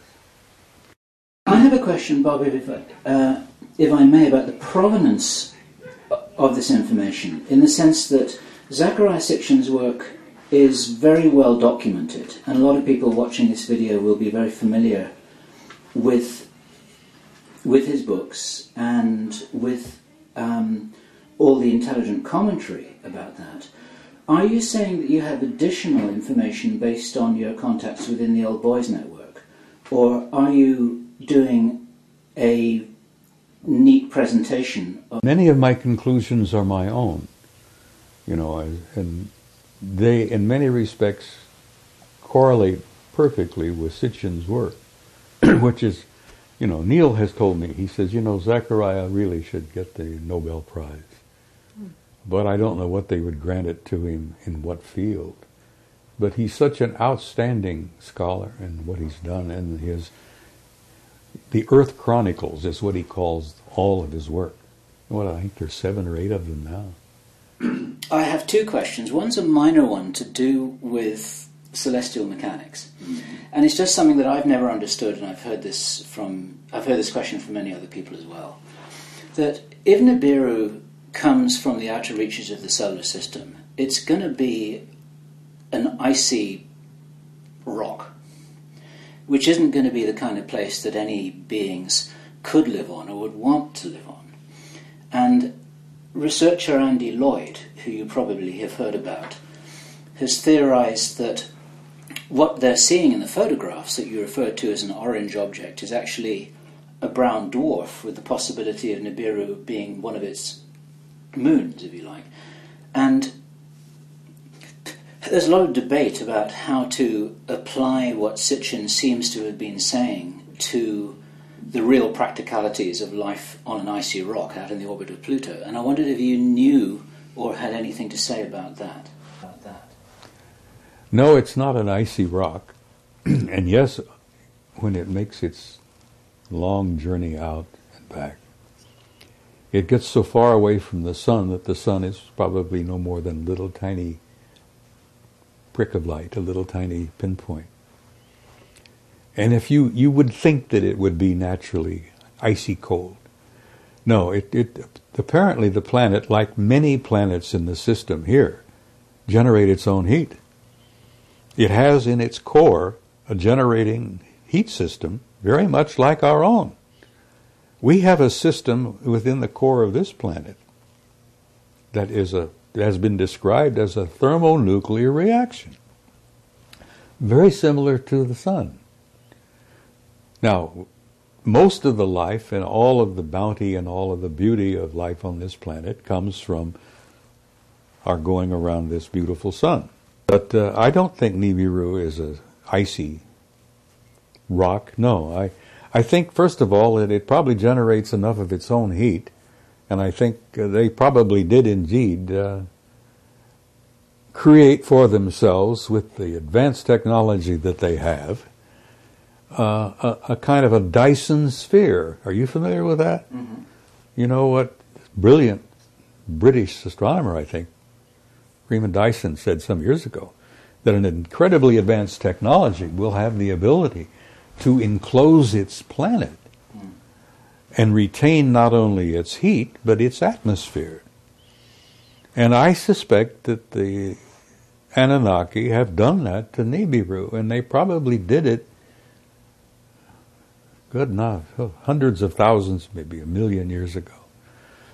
I have a question, Bob, if I, uh, if I may, about the provenance of this information, in the sense that Zecharia Sitchin's work is very well documented, and a lot of people watching this video will be very familiar with with his books and with um, all the intelligent commentary about that. Are you saying that you have additional information based on your contacts within the Old Boys Network, or are you doing a neat presentation of... Many of my conclusions are my own, you know, and they, in many respects, correlate perfectly with Sitchin's work, which is, you know, Neil has told me, he says, you know, Zechariah really should get the Nobel Prize. But I don't know what they would grant it to him in what field. But he's such an outstanding scholar in what he's done, and his the Earth Chronicles is what he calls all of his work. Well, I think there's seven or eight of them now. I have two questions. One's a minor one to do with celestial mechanics, mm-hmm. and it's just something that I've never understood, and I've heard this from I've heard this question from many other people as well. That if Nibiru comes from the outer reaches of the solar system, it's going to be an icy rock, which isn't going to be the kind of place that any beings could live on or would want to live on. And researcher Andy Lloyd, who you probably have heard about, has theorized that what they're seeing in the photographs that you referred to as an orange object is actually a brown dwarf, with the possibility of Nibiru being one of its moons, if you like. And there's a lot of debate about how to apply what Sitchin seems to have been saying to the real practicalities of life on an icy rock out in the orbit of Pluto. And I wondered if you knew or had anything to say about that. About that. No, it's not an icy rock. And yes, when it makes its long journey out and back, it gets so far away from the sun that the sun is probably no more than a little tiny prick of light, a little tiny pinpoint. And if you, you would think that it would be naturally icy cold. No, it, it apparently the planet, like many planets in the system here, generate its own heat. It has in its core a generating heat system very much like our own. We have a system within the core of this planet that is a that has been described as a thermonuclear reaction, very similar to the sun. Now, most of the life and all of the bounty and all of the beauty of life on this planet comes from our going around this beautiful sun. But uh, I don't think Nibiru is a icy rock. No, I. I think, first of all, that it probably generates enough of its own heat, and I think uh, they probably did indeed uh, create for themselves, with the advanced technology that they have, uh, a, a kind of a Dyson sphere. Are you familiar with that? Mm-hmm. You know what? Brilliant British astronomer, I think, Freeman Dyson, said some years ago that an incredibly advanced technology will have the ability to enclose its planet and retain not only its heat, but its atmosphere. And I suspect that the Anunnaki have done that to Nibiru, and they probably did it, good enough, hundreds of thousands, maybe a million years ago.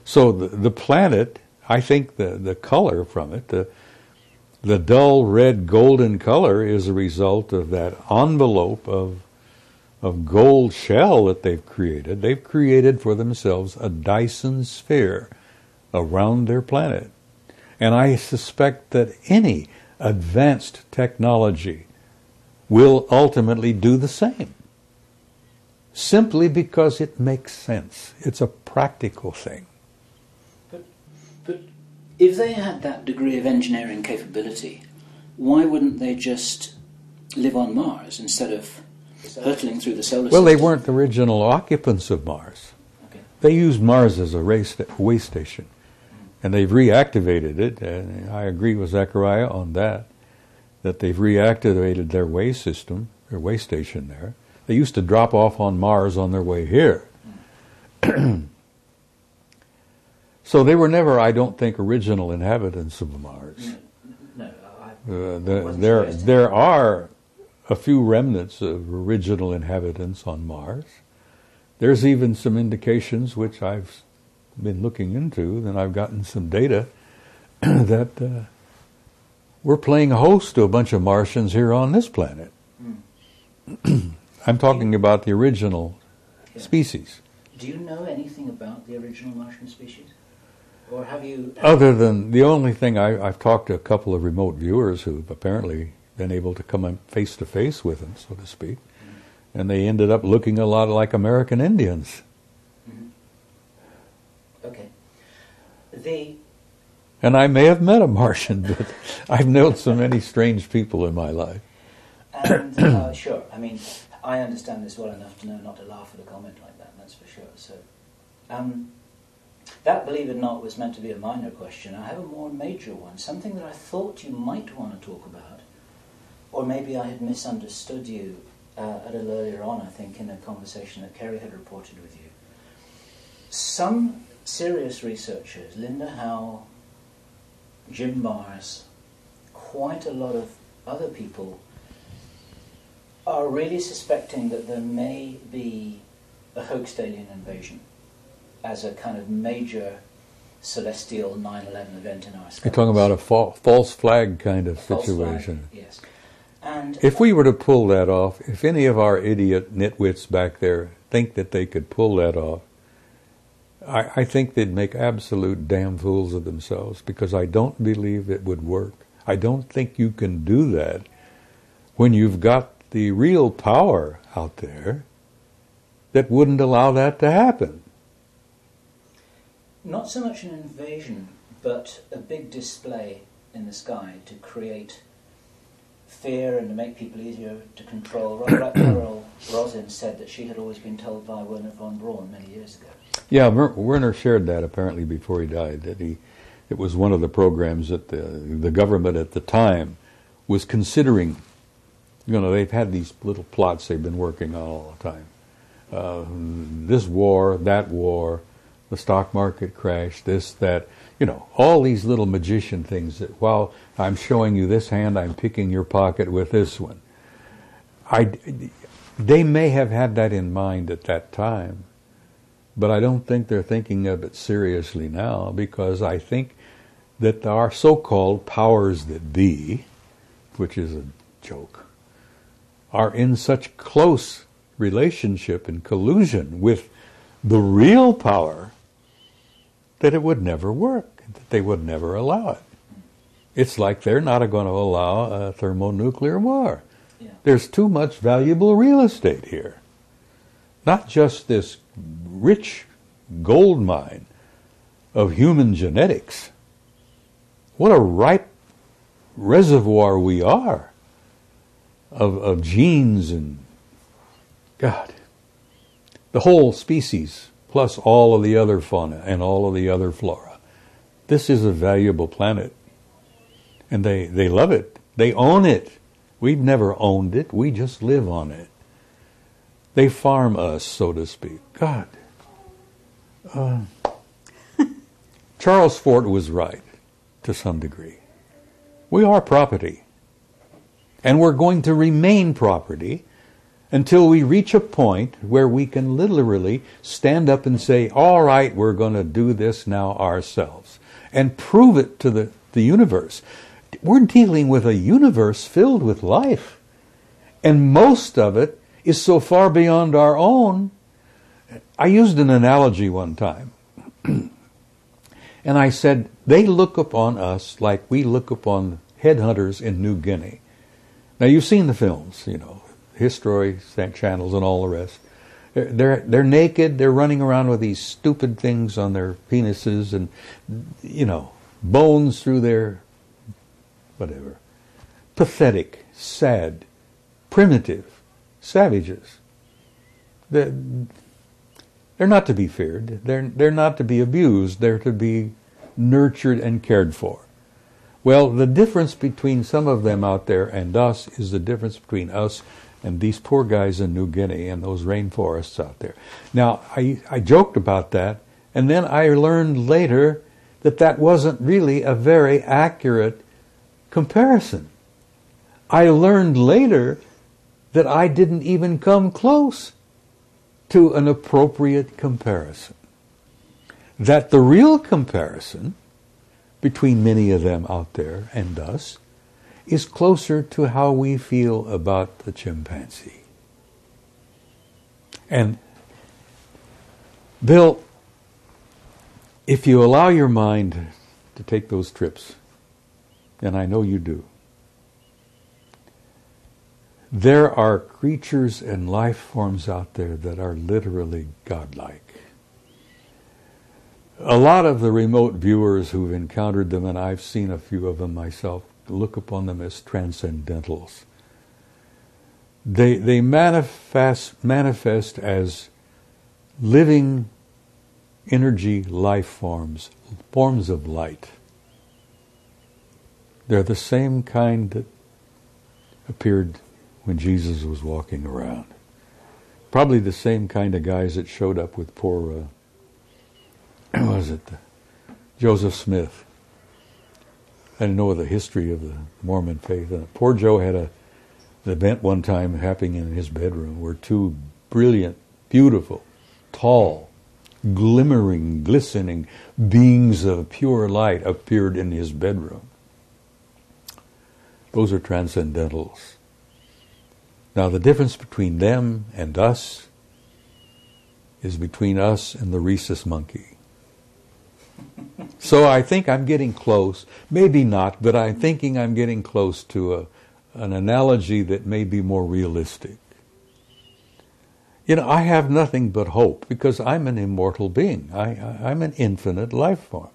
So the, the planet, I think the, the color from it, the, the dull red golden color is a result of that envelope of of gold shell that they've created. They've created for themselves a Dyson sphere around their planet. And I suspect that any advanced technology will ultimately do the same. Simply because it makes sense. It's a practical thing. But, but if they had that degree of engineering capability, why wouldn't they just live on Mars instead of hurtling through the solar well, system? Well, they weren't the original occupants of Mars. Okay. They used Mars as a race, way station. And they've reactivated it, and I agree with Zechariah on that, that they've reactivated their way system, their way station there. They used to drop off on Mars on their way here. So they were never, I don't think, original inhabitants of Mars. No, no I, uh, the, there, there are a few remnants of original inhabitants on Mars. There's even some indications, which I've been looking into, and I've gotten some data, that uh, we're playing host to a bunch of Martians here on this planet. Mm. I'm talking about the original yeah. species. Do you know anything about the original Martian species? Or have you... Other than the only thing, I, I've talked to a couple of remote viewers who've apparently been able to come face to face with them, so to speak, mm-hmm. and they ended up looking a lot like American Indians. Mm-hmm. Okay. The... And I may have met a Martian, but I've known so many strange people in my life. And, uh, sure, I mean, I understand this well enough to know not to laugh at a comment like that, that's for sure. So, um, that, believe it or not, was meant to be a minor question. I have a more major one, something that I thought you might want to talk about, or maybe I had misunderstood you uh, a little earlier on, I think, in a conversation that Kerry had reported with you. Some serious researchers, Linda Howe, Jim Mars, quite a lot of other people, are really suspecting that there may be a hoaxed alien invasion as a kind of major celestial nine eleven event in our skies. You're talking about a fa- false flag kind of a situation. Flag, yes. And if we were to pull that off, if any of our idiot nitwits back there think that they could pull that off, I, I think they'd make absolute damn fools of themselves, because I don't believe it would work. I don't think you can do that when you've got the real power out there that wouldn't allow that to happen. Not so much an invasion, but a big display in the sky to create fear and to make people easier to control. Carol Rosin said that she had always been told by Werner von Braun many years ago. Yeah, Werner shared that apparently before he died, that he it was one of the programs that the, the government at the time was considering. You know, they've had these little plots they've been working on all the time. Uh, this war, that war, the stock market crash, this, that, you know, all these little magician things that while I'm showing you this hand, I'm picking your pocket with this one. I, they may have had that in mind at that time, but I don't think they're thinking of it seriously now, because I think that our so-called powers that be, which is a joke, are in such close relationship and collusion with the real power that it would never work, that they would never allow it. It's like they're not going to allow a thermonuclear war. Yeah. There's too much valuable real estate here. Not just this rich gold mine of human genetics. What a ripe reservoir we are of, of genes and, God, the whole species, plus all of the other fauna and all of the other flora. This is a valuable planet. And they, they love it. They own it. We've never owned it. We just live on it. They farm us, so to speak. God. Uh, Charles Fort was right, to some degree. We are property. And we're going to remain property until we reach a point where we can literally stand up and say, all right, we're going to do this now ourselves, and prove it to the, the universe. We're dealing with a universe filled with life, and most of it is so far beyond our own. I used an analogy one time, and I said, they look upon us like we look upon headhunters in New Guinea. Now, you've seen the films, you know, History channels and all the rest. They're, they're, they're naked, they're running around with these stupid things on their penises and, you know, bones through their, whatever. Pathetic, sad, primitive, savages. They're, they're not to be feared. They're, they're not to be abused. They're to be nurtured and cared for. Well, the difference between some of them out there and us is the difference between us and these poor guys in New Guinea and those rainforests out there. Now, I, I joked about that, and then I learned later that that wasn't really a very accurate comparison. I learned later that I didn't even come close to an appropriate comparison. That the real comparison between many of them out there and us is closer to how we feel about the chimpanzee. And Bill, if you allow your mind to take those trips, and I know you do, there are creatures and life forms out there that are literally godlike. A lot of the remote viewers who've encountered them, and I've seen a few of them myself, look upon them as transcendentals. They they manifest manifest as living energy life forms, forms of light. They're the same kind that appeared when Jesus was walking around. Probably the same kind of guys that showed up with poor, uh, what was it, Joseph Smith. I didn't know the history of the Mormon faith. And poor Joe had a, an event one time happening in his bedroom where two brilliant, beautiful, tall, glimmering, glistening beings of pure light appeared in his bedroom. Those are transcendentals. Now, the difference between them and us is between us and the rhesus monkey. So I think I'm getting close, maybe not, but I'm thinking I'm getting close to a, an analogy that may be more realistic. You know, I have nothing but hope because I'm an immortal being. I, I, I'm an infinite life form.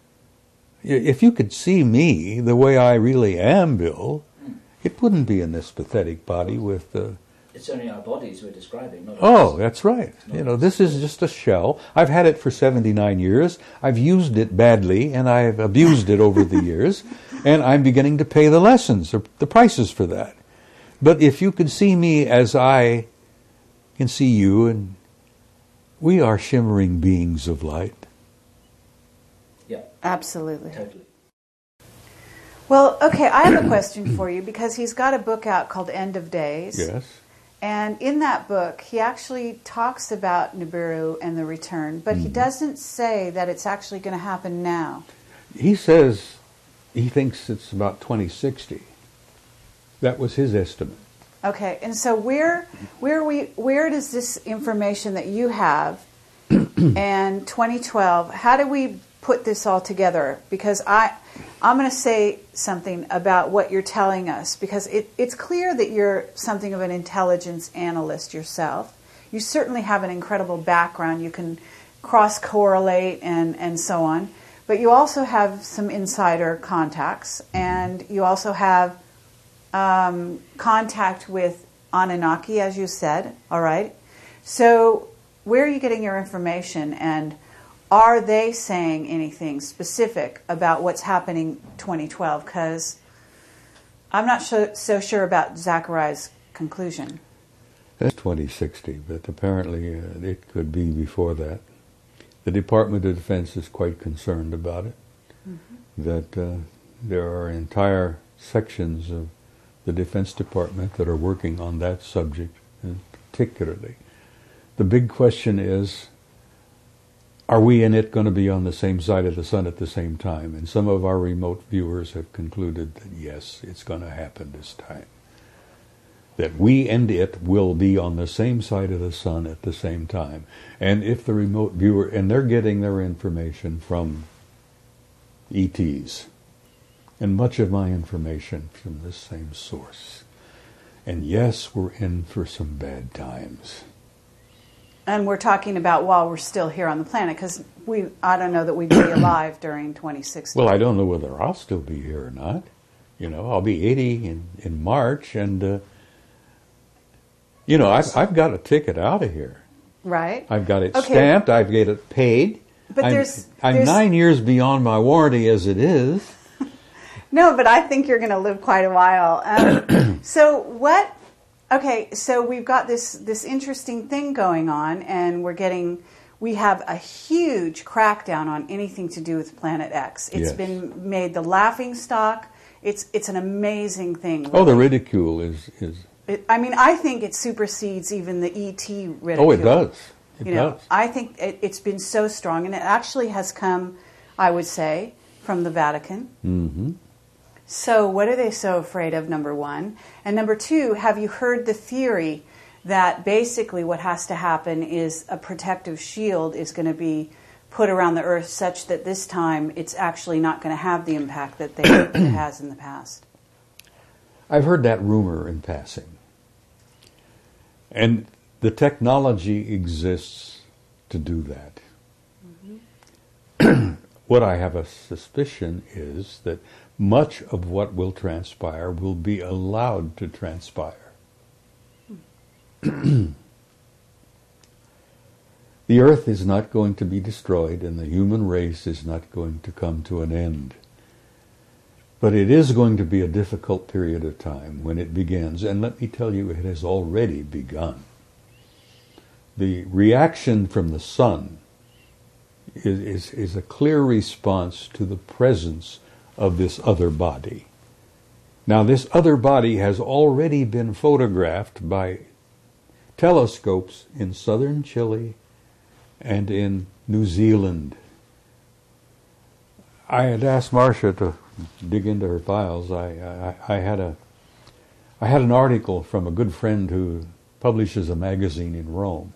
If you could see me the way I really am, Bill, it wouldn't be in this pathetic body with the... It's only our bodies we're describing, not Oh, us. that's right. You know, this is just a shell. I've had it for seventy-nine years. I've used it badly, and I've abused it over the years, and I'm beginning to pay the lessons, or the prices for that. But if you could see me as I can see you, and we are shimmering beings of light. Yeah. Absolutely. Totally. Well, okay, I have a question for you because he's got a book out called End of Days. Yes. And in that book, he actually talks about Nibiru and the return, but mm-hmm. he doesn't say that it's actually going to happen now. He says he thinks it's about twenty sixty. That was his estimate. Okay, and so where where we where does this information that you have and twenty twelve, how do we put this all together? Because I I'm going to say something about what you're telling us, because it, it's clear that you're something of an intelligence analyst yourself. You certainly have an incredible background. You can cross-correlate and, and so on. But you also have some insider contacts, and you also have um, contact with Anunnaki, as you said, all right? So where are you getting your information, and are they saying anything specific about what's happening twenty twelve? Because I'm not so, so sure about Zachariah's conclusion. That's twenty sixty, but apparently uh, it could be before that. The Department of Defense is quite concerned about it, mm-hmm. that uh, there are entire sections of the Defense Department that are working on that subject particularly. The big question is, are we and it going to be on the same side of the sun at the same time? And some of our remote viewers have concluded that yes, it's going to happen this time. That we and it will be on the same side of the sun at the same time. And if the remote viewer, and they're getting their information from E Ts, and much of my information from this same source. And yes, we're in for some bad times. And we're talking about while we're still here on the planet, because we I don't know that we'd be alive during twenty sixteen. Well, I don't know whether I'll still be here or not. You know, I'll be eighty in, in March, and, uh, you know, I've, I've got a ticket out of here. Right. I've got it Okay. stamped, I've got it paid. But I'm, there's, I'm there's nine years beyond my warranty as it is. No, but I think you're going to live quite a while. Um, so what? Okay, so we've got this this interesting thing going on, and we're getting we have a huge crackdown on anything to do with Planet X. It's Yes. been made the laughing stock. It's it's an amazing thing. Oh, the ridicule is is. It, I mean, I think it supersedes even the E T ridicule. Oh, it does. It you know, does. I think it, it's been so strong, and it actually has come, I would say, from the Vatican. Mm-hmm. So what are they so afraid of, number one? And number two, have you heard the theory that basically what has to happen is a protective shield is going to be put around the Earth such that this time it's actually not going to have the impact that they, it has in the past? I've heard that rumor in passing. And the technology exists to do that. Mm-hmm. What I have a suspicion is that much of what will transpire will be allowed to transpire. The earth is not going to be destroyed, and the human race is not going to come to an end. But it is going to be a difficult period of time when it begins, and let me tell you, it has already begun. The reaction from the sun is, is, is a clear response to the presence of this other body. Now, this other body has already been photographed by telescopes in southern Chile and in New Zealand. I had asked Marcia to dig into her files. I, I, I had a I had an article from a good friend who publishes a magazine in Rome.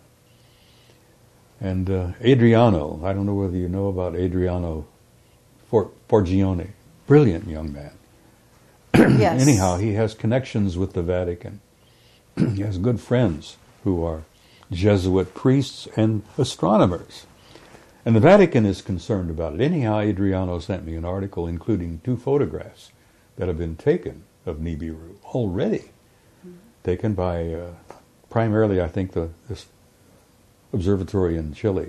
And uh, Adriano, I don't know whether you know about Adriano For, Forgione, brilliant young man. Yes. Anyhow, he has connections with the Vatican. He has good friends who are Jesuit priests and astronomers. And the Vatican is concerned about it. Anyhow, Adriano sent me an article including two photographs that have been taken of Nibiru already. Mm-hmm. Taken by uh, primarily, I think, the this observatory in Chile.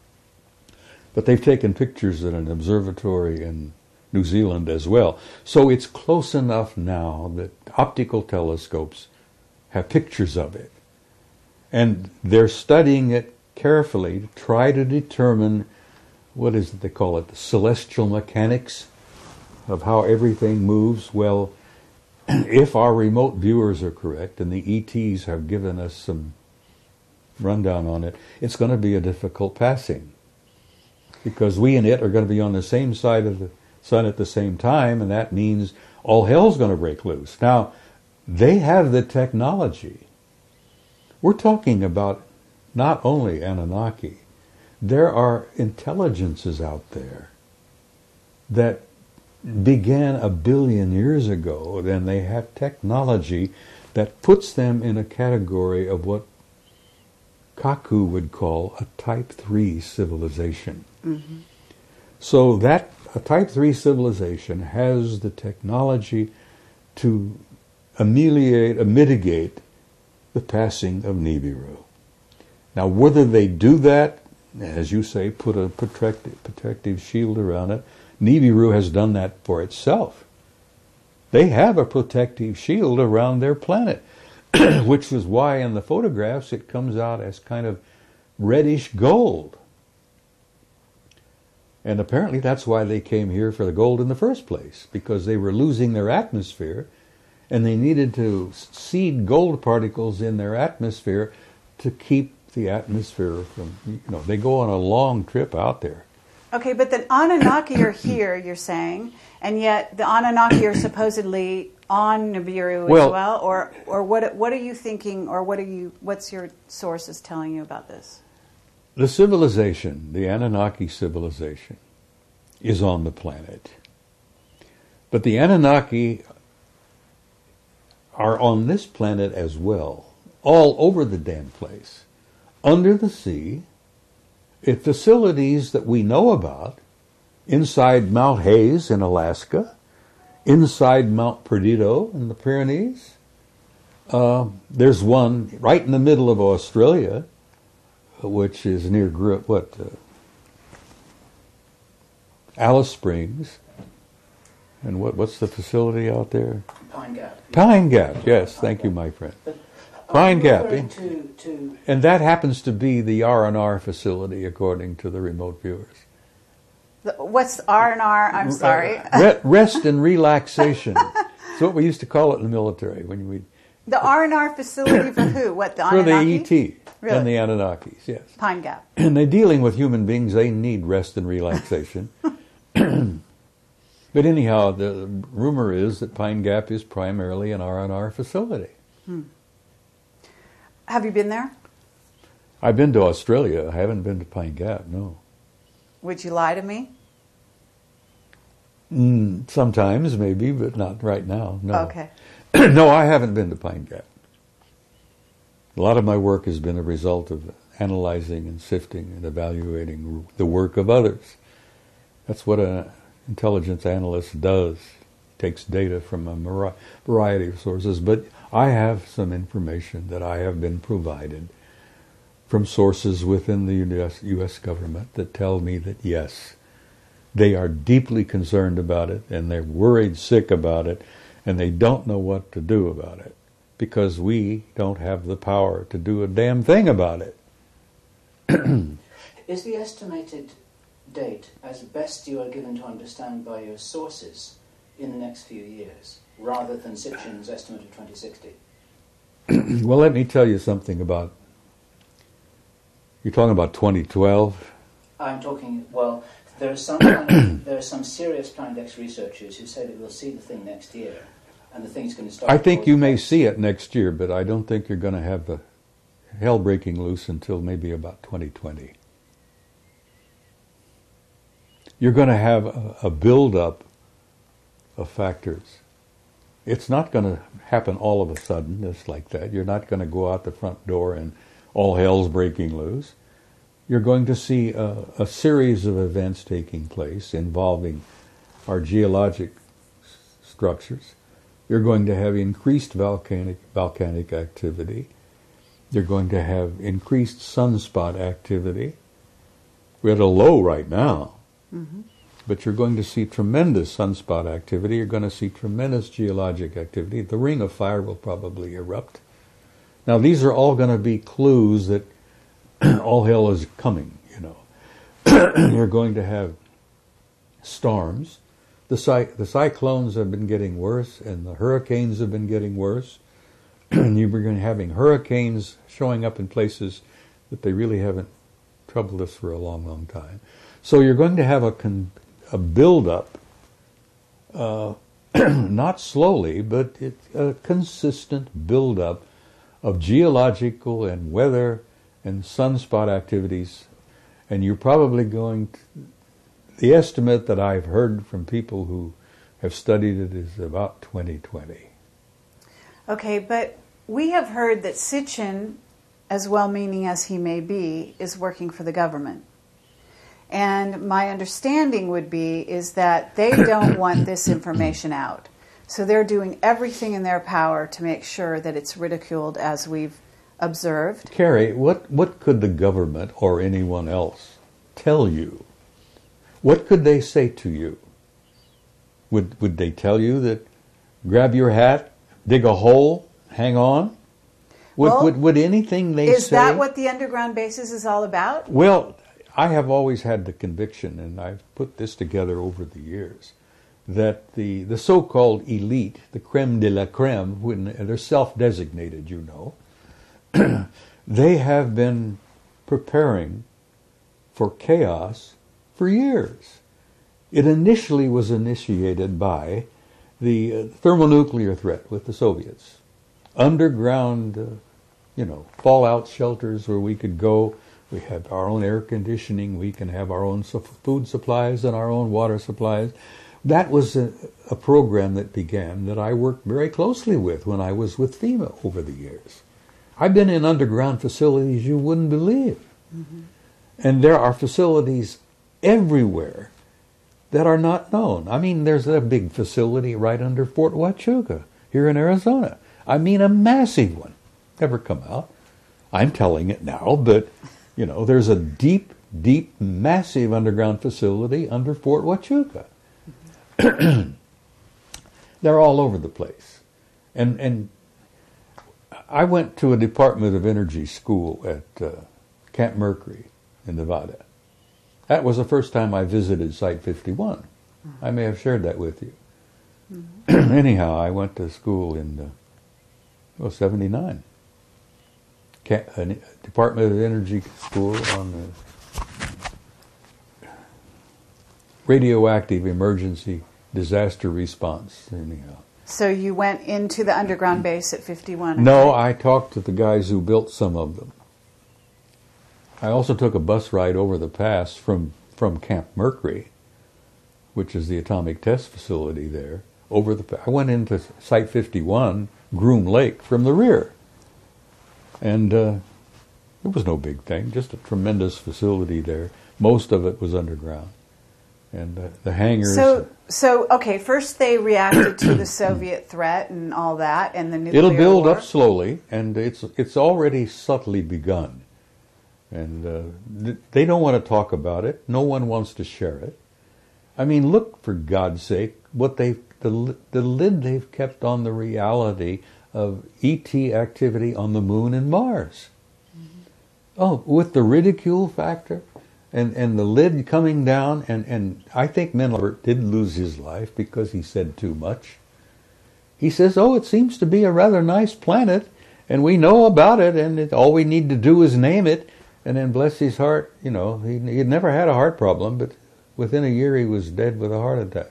But they've taken pictures at an observatory in New Zealand as well. So it's close enough now that optical telescopes have pictures of it. And they're studying it carefully to try to determine, what is it they call it, the celestial mechanics of how everything moves. Well, if our remote viewers are correct, and the E Ts have given us some rundown on it, it's going to be a difficult passing. Because we and it are going to be on the same side of the sun at the same time, and that means all hell's going to break loose. Now, they have the technology. We're talking about not only Anunnaki. There are intelligences out there that began a billion years ago, and they have technology that puts them in a category of what Kaku would call a type three civilization. Mm-hmm. So that a type three civilization has the technology to ameliorate, uh, mitigate the passing of Nibiru. Now, whether they do that, as you say, put a protective, protective shield around it, Nibiru has done that for itself. They have a protective shield around their planet, which is why in the photographs it comes out as kind of reddish gold. And apparently that's why they came here for the gold in the first place, because they were losing their atmosphere, and they needed to seed gold particles in their atmosphere to keep the atmosphere from, you know, they go on a long trip out there. Okay, but the Anunnaki are here, you're saying, and yet the Anunnaki are supposedly on Nibiru Well- as well, or or what what are you thinking, or what are you what's your sources telling you about this? The civilization, the Anunnaki civilization, is on the planet. But the Anunnaki are on this planet as well, all over the damn place, under the sea, at facilities that we know about, inside Mount Hayes in Alaska, inside Mount Perdido in the Pyrenees. Uh, there's one right in the middle of Australia, which is near Gr- what uh, Alice Springs, and what what's the facility out there? Pine Gap. Pine Gap. Yes, thank you, my friend. But Pine I'm Gap. referring eh? To, to And that happens to be the R and R facility, according to the remote viewers. The, what's R and R? I'm sorry. Re- rest and relaxation. It's what we used to call it in the military when we The R and R facility for who? What, the for the Anunnaki? E T Really? and the Anunnakis. Yes. Pine Gap. And they're dealing with human beings. They need rest and relaxation. But anyhow, the rumor is that Pine Gap is primarily an R and R facility. Hmm. Have you been there? I've been to Australia. I haven't been to Pine Gap, no. Would you lie to me? Mm, sometimes, maybe, but not right now, no. Okay. No, I haven't been to Pine Gap. A lot of my work has been a result of analyzing and sifting and evaluating the work of others. That's what an intelligence analyst does. Takes data from a variety of sources. But I have some information that I have been provided from sources within the U S, U S government that tell me that yes, they are deeply concerned about it, and they're worried sick about it, and they don't know what to do about it, because we don't have the power to do a damn thing about it. is the estimated date, as best you are given to understand by your sources, in the next few years, rather than Sitchin's estimate of twenty sixty? Well, let me tell you something about, you're talking about twenty twelve? I'm talking, well, there are some planet, there are some serious Planet X researchers who say that we'll see the thing next year, and the thing's going to start... I think you may see it next year, but I don't think you're going to have the hell breaking loose until maybe about twenty twenty. You're going to have a, a build-up of factors. It's not going to happen all of a sudden, just like that. You're not going to go out the front door and all hell's breaking loose. You're going to see a, a series of events taking place involving our geologic s- structures. You're going to have increased volcanic volcanic activity. You're going to have increased sunspot activity. We're at a low right now. Mm-hmm. But you're going to see tremendous sunspot activity. You're going to see tremendous geologic activity. The ring of fire will probably erupt. Now, these are all going to be clues that all hell is coming, you know. You're going to have storms. The, cy- the cyclones have been getting worse, and the hurricanes have been getting worse. And you're going to having hurricanes showing up in places that they really haven't troubled us for a long, long time. So you're going to have a con- a build-up, uh, not slowly, but it, a consistent build-up of geological and weather and sunspot activities. And you're probably going to, the estimate that I've heard from people who have studied it is about twenty twenty. Okay, but we have heard that Sitchin, as well-meaning as he may be, is working for the government. And my understanding would be is that they don't want this information out. So they're doing everything in their power to make sure that it's ridiculed, as we've observed. Carrie, what, what could the government or anyone else tell you? What could they say to you? Would would they tell you that grab your hat, dig a hole, hang on? Would Well, would, would anything they Is say? that what the underground bases is all about? Well, I have always had the conviction, and I've put this together over the years, that the, the so-called elite, the creme de la creme, when they're self-designated, you know, they have been preparing for chaos for years. It initially was initiated by the uh, thermonuclear threat with the Soviets. Underground, uh, you know, fallout shelters where we could go. We have our own air conditioning. We can have our own su- food supplies and our own water supplies. That was a, a program that began that I worked very closely with when I was with FEMA over the years. I've been in underground facilities you wouldn't believe. Mm-hmm. And there are facilities everywhere that are not known. I mean, there's a big facility right under Fort Huachuca here in Arizona. I mean, a massive one. Never come out. I'm telling it now, but, you know, there's a deep, deep, massive underground facility under Fort Huachuca. Mm-hmm. They're all over the place. And and I went to a Department of Energy school at uh, Camp Mercury in Nevada. That was the first time I visited Site fifty-one. Mm-hmm. I may have shared that with you. Mm-hmm. Anyhow, I went to school in uh, well, seventy-nine. Ca- a Department of Energy school on the radioactive emergency disaster response. Anyhow. So you went into the underground base at fifty-one? No, I talked to the guys who built some of them. I also took a bus ride over the pass from, from Camp Mercury, which is the atomic test facility there. Over the, I went into Site fifty-one, Groom Lake, from the rear. And uh, it was no big thing, just a tremendous facility there. Most of it was underground. And uh, the hangars... So, so, okay, first they reacted to the Soviet threat and all that, and the nuclear It'll build war. up slowly, and it's it's already subtly begun. And uh, they don't want to talk about it. No one wants to share it. I mean, look, for God's sake, what they the the lid they've kept on the reality of E T activity on the moon and Mars. Mm-hmm. Oh, with the ridicule factor, and and the lid coming down, and and I think Mendelberg did lose his life because he said too much. He says, "Oh, it seems to be a rather nice planet, and we know about it, and it, all we need to do is name it." And then, bless his heart, you know, he he'd never had a heart problem, but within a year he was dead with a heart attack.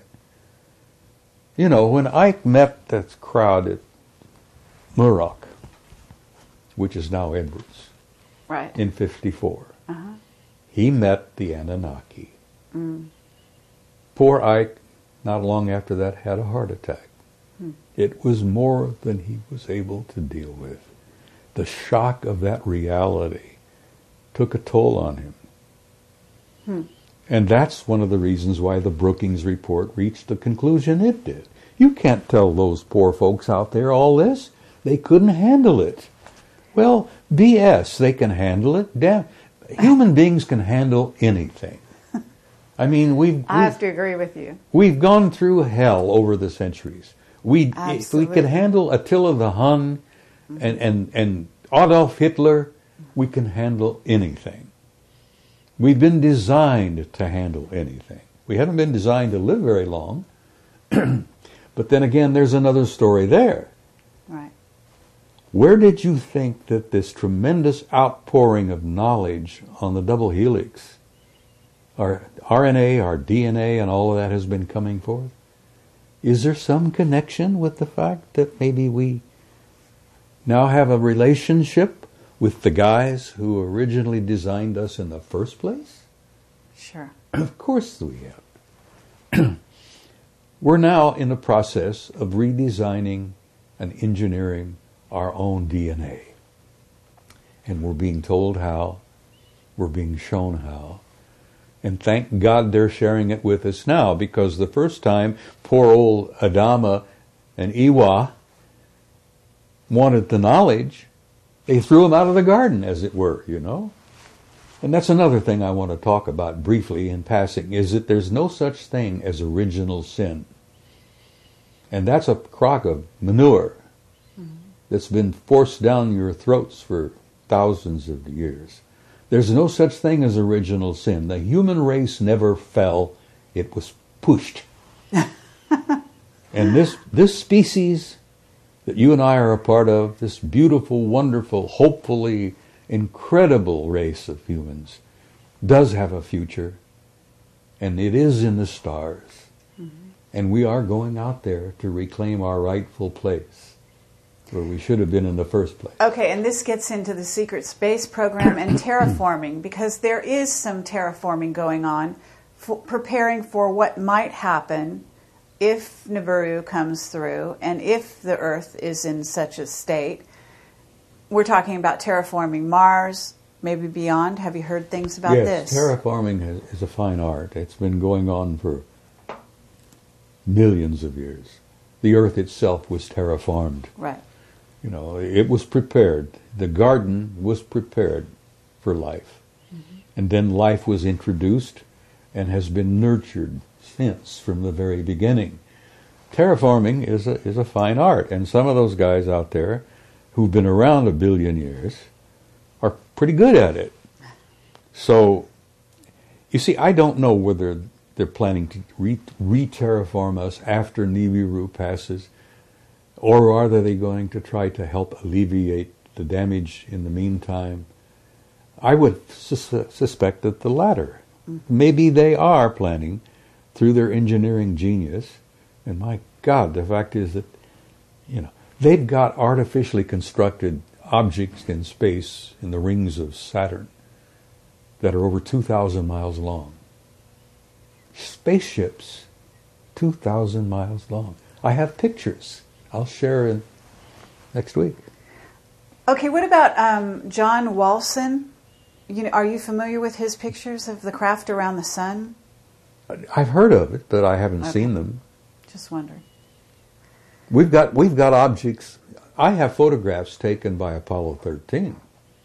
You know, when Ike met that crowd at Muroc, which is now Edwards, right, in fifty-four, uh-huh. he met the Anunnaki. Mm. Poor Ike, not long after that, had a heart attack. Mm. It was more than he was able to deal with. The shock of that reality took a toll on him. Hmm. And that's one of the reasons why the Brookings report reached the conclusion it did. You can't tell those poor folks out there all this. They couldn't handle it. Well, B S, they can handle it. Damn, human beings can handle anything. I mean, we've, we've... I have to agree with you. We've gone through hell over the centuries. We, if we could handle Attila the Hun and, and, and Adolf Hitler, we can handle anything. We've been designed to handle anything. We haven't been designed to live very long. But then again, there's another story there. Right. Where did you think that this tremendous outpouring of knowledge on the double helix, our R N A, our D N A, and all of that has been coming forth? Is there some connection with the fact that maybe we now have a relationship with the guys who originally designed us in the first place? Sure. Of course we have. We're now in the process of redesigning and engineering our own D N A. And we're being told how. We're being shown how. And thank God they're sharing it with us now, because the first time poor old Adama and Iwa wanted the knowledge, they threw him out of the garden, as it were, you know. And that's another thing I want to talk about briefly in passing, is that there's no such thing as original sin. And that's a crock of manure mm-hmm. that's been forced down your throats for thousands of years. There's no such thing as original sin. The human race never fell. It was pushed. And this this species that you and I are a part of, this beautiful, wonderful, hopefully incredible race of humans, does have a future, and it is in the stars. Mm-hmm. And we are going out there to reclaim our rightful place, where we should have been in the first place. Okay, and this gets into the secret space program and terraforming, because there is some terraforming going on, for preparing for what might happen if Nibiru comes through and if the Earth is in such a state. We're talking about terraforming Mars, maybe beyond. Have you heard things about yes, this? Yes, terraforming is, is a fine art. It's been going on for millions of years. The Earth itself was terraformed. Right. You know, it was prepared. The garden was prepared for life. Mm-hmm. And then life was introduced and has been nurtured since, from the very beginning. Terraforming is a, is a fine art, and some of those guys out there who've been around a billion years are pretty good at it. So, you see, I don't know whether they're planning to re- re-terraform us after Nibiru passes, or are they going to try to help alleviate the damage in the meantime? I would sus- suspect that the latter. Mm-hmm. Maybe they are planning, through their engineering genius, and my God, the fact is that, you know, they've got artificially constructed objects in space in the rings of Saturn that are over two thousand miles long. Spaceships, two thousand miles long. I have pictures. I'll share in next week. Okay, what about um, John Walson? You know, are you familiar with his pictures of the craft around the sun? I've heard of it, but I haven't okay. seen them. Just wondering. We've got we've got objects. I have photographs taken by Apollo thirteen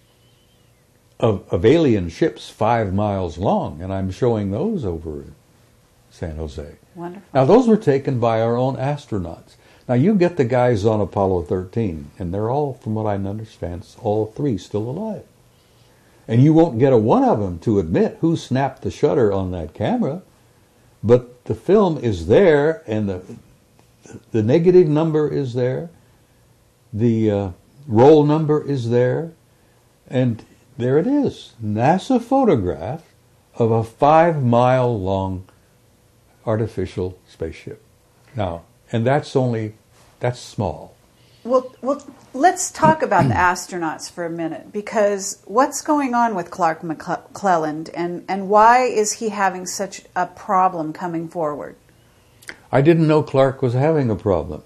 of, of alien ships five miles long, and I'm showing those over in San Jose. Wonderful. Now, those were taken by our own astronauts. Now, you get the guys on Apollo thirteen, and they're all, from what I understand, all three still alive. And you won't get a one of them to admit who snapped the shutter on that camera, but the film is there, and the the negative number is there, the uh, roll number is there, and there it is. NASA photograph of a five-mile-long artificial spaceship. Now, and that's only, that's small. Well, well, let's talk about the astronauts for a minute, because what's going on with Clark McClelland, and, and why is he having such a problem coming forward? I didn't know Clark was having a problem.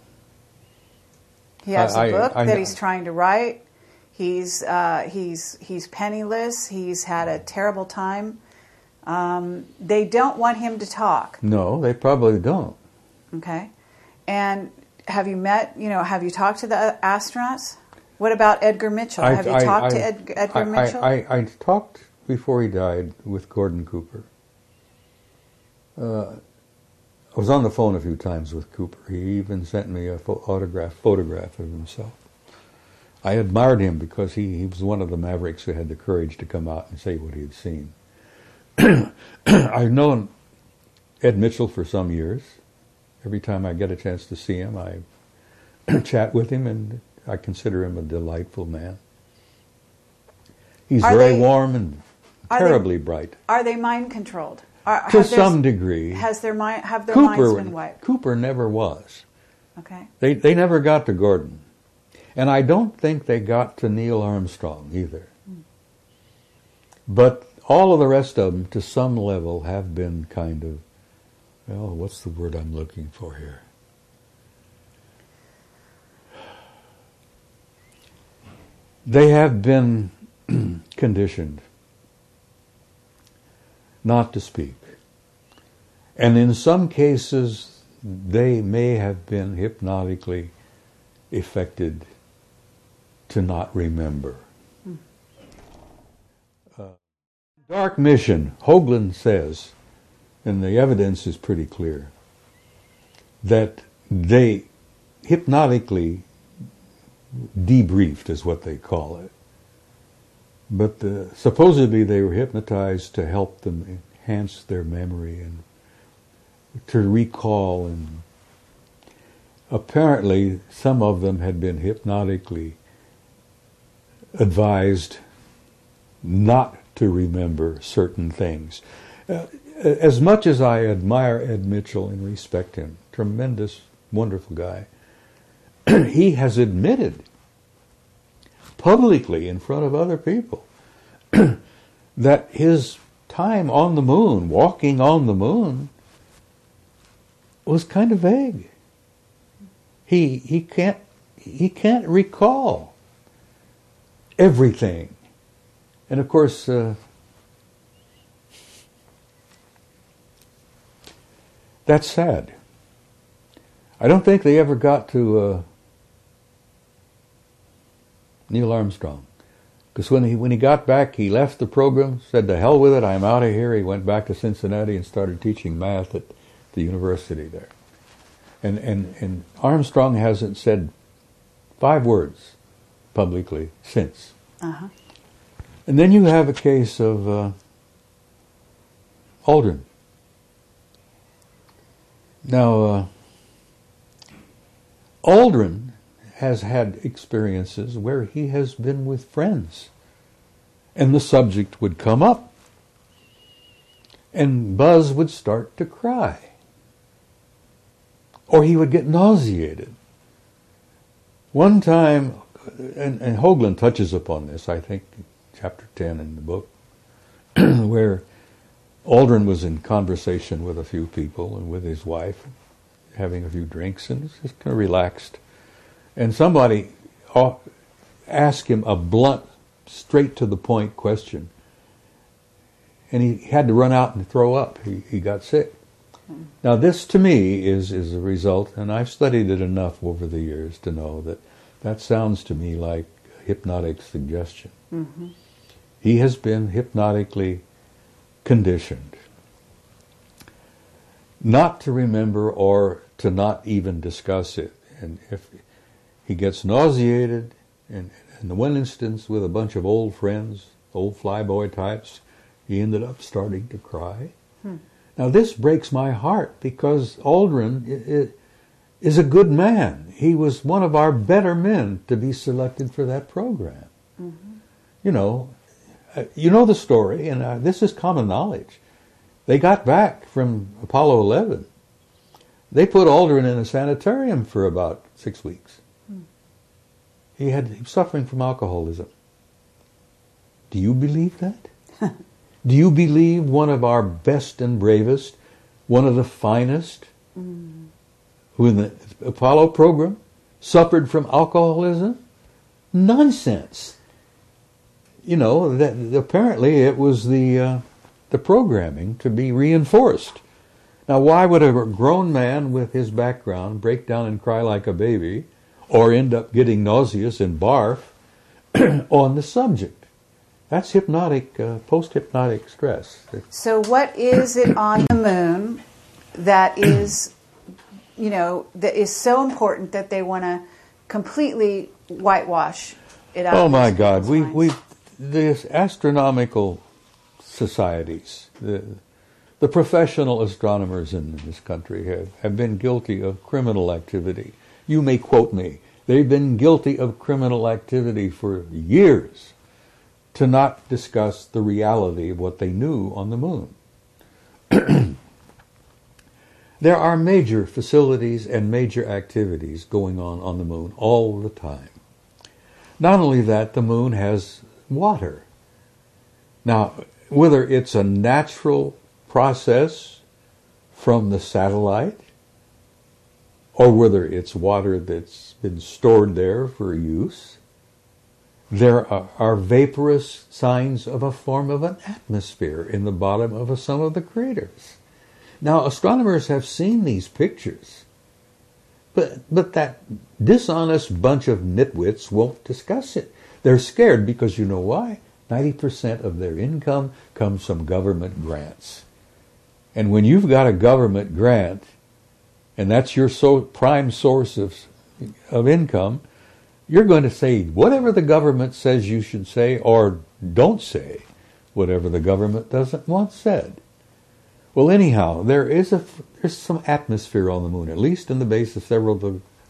He has I, a book I, I, that he's trying to write. He's uh, he's he's penniless. He's had a terrible time. Um, they don't want him to talk. No, they probably don't. Okay, and have you met? You know, have you talked to the astronauts? What about Edgar Mitchell? I, have you I, talked I, to Ed, Edgar I, Mitchell? I, I, I talked before he died with Gordon Cooper. Uh, I was on the phone a few times with Cooper. He even sent me a pho- autograph photograph of himself. I admired him because he, he was one of the mavericks who had the courage to come out and say what he had seen. I've known Ed Mitchell for some years. Every time I get a chance to see him, I chat with him, and I consider him a delightful man. He's are very they, warm and terribly they, bright. Are they mind controlled? Are, to some degree. Has their mind have their Cooper, minds been wiped? Cooper never was. Okay. They they never got to Gordon. And I don't think they got to Neil Armstrong either. Mm. But all of the rest of them, to some level, have been kind of, well, what's the word I'm looking for here? They have been conditioned not to speak. And in some cases, they may have been hypnotically affected to not remember. Hmm. Uh, dark mission, Hoagland says, and the evidence is pretty clear, that they hypnotically debriefed, is what they call it. But the, supposedly they were hypnotized to help them enhance their memory and to recall. And apparently some of them had been hypnotically advised not to remember certain things. Uh, as much as I admire Ed Mitchell and respect him, tremendous, wonderful guy, he has admitted publicly in front of other people that his time on the moon, walking on the moon, was kind of vague. He he can't he can't recall everything, and of course, uh, that's sad. I don't think they ever got to uh, Neil Armstrong, because when he when he got back, he left the program, said to hell with it, I'm out of here. He went back to Cincinnati and started teaching math at the university there. And, and, and Armstrong hasn't said five words publicly since. Uh-huh. And then you have a case of uh, Aldrin. Now, uh, Aldrin has had experiences where he has been with friends, and the subject would come up, and Buzz would start to cry. Or he would get nauseated. One time, and, and Hoagland touches upon this, I think, chapter ten in the book, where Aldrin was in conversation with a few people and with his wife, having a few drinks, and was just kind of relaxed. And somebody asked him a blunt, straight to the point question. And he had to run out and throw up. He, he got sick. Now this to me is, is a result, and I've studied it enough over the years to know that that sounds to me like hypnotic suggestion. Mm-hmm. He has been hypnotically conditioned not to remember or to not even discuss it. And if he gets nauseated, and in the one instance with a bunch of old friends, old flyboy types, he ended up starting to cry. Hmm. Now this breaks my heart because Aldrin is a good man. He was one of our better men to be selected for that program. Mm-hmm. You know, you know the story, and uh, this is common knowledge. They got back from Apollo eleven. They put Aldrin in a sanitarium for about six weeks. Hmm. He had he was suffering from alcoholism. Do you believe that? Do you believe one of our best and bravest, one of the finest, mm. who in the Apollo program suffered from alcoholism? Nonsense. You know, that apparently it was the uh, the programming to be reinforced. Now, why would a grown man with his background break down and cry like a baby, or end up getting nauseous and barf on the subject? That's hypnotic, uh, post-hypnotic stress. So what is it on the moon that is, you know, that is so important that they want to completely whitewash it out? Oh my God, we we the astronomical societies, the the professional astronomers in this country have, have been guilty of criminal activity. You may quote me. They've been guilty of criminal activity for years, to not discuss the reality of what they knew on the moon. There are major facilities and major activities going on on the moon all the time. Not only that, the moon has water. Now, whether it's a natural process from the satellite, or whether it's water that's been stored there for use, there are, are vaporous signs of a form of an atmosphere in the bottom of a, some of the craters. Now, astronomers have seen these pictures, but but that dishonest bunch of nitwits won't discuss it. They're scared because you know why? ninety percent of their income comes from government grants. And when you've got a government grant, and that's your so prime source of of income, you're going to say whatever the government says you should say, or don't say whatever the government doesn't want said. Well, anyhow, there is a there's some atmosphere on the moon, at least in the base of several of the,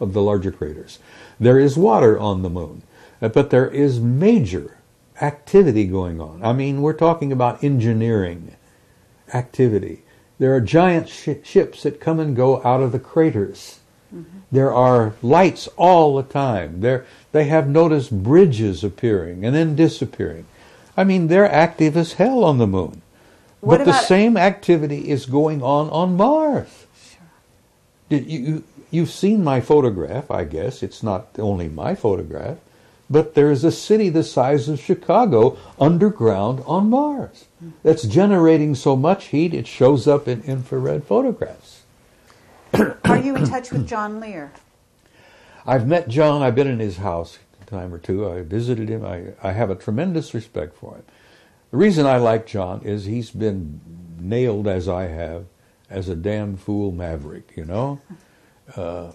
of the larger craters. There is water on the moon, but there is major activity going on. I mean, we're talking about engineering activity. There are giant sh- ships that come and go out of the craters. Mm-hmm. There are lights all the time. There, they have noticed bridges appearing and then disappearing. I mean, they're active as hell on the moon. What but the about- same activity is going on on Mars. Sure. Did you, you've seen my photograph, I guess. It's not only my photograph. But there is a city the size of Chicago underground on Mars that's generating so much heat it shows up in infrared photographs. Are you in touch with John Lear? I've met John. I've been in his house a time or two. I visited him. I, I have a tremendous respect for him. The reason I like John is he's been nailed, as I have, as a damn fool maverick, you know? Uh,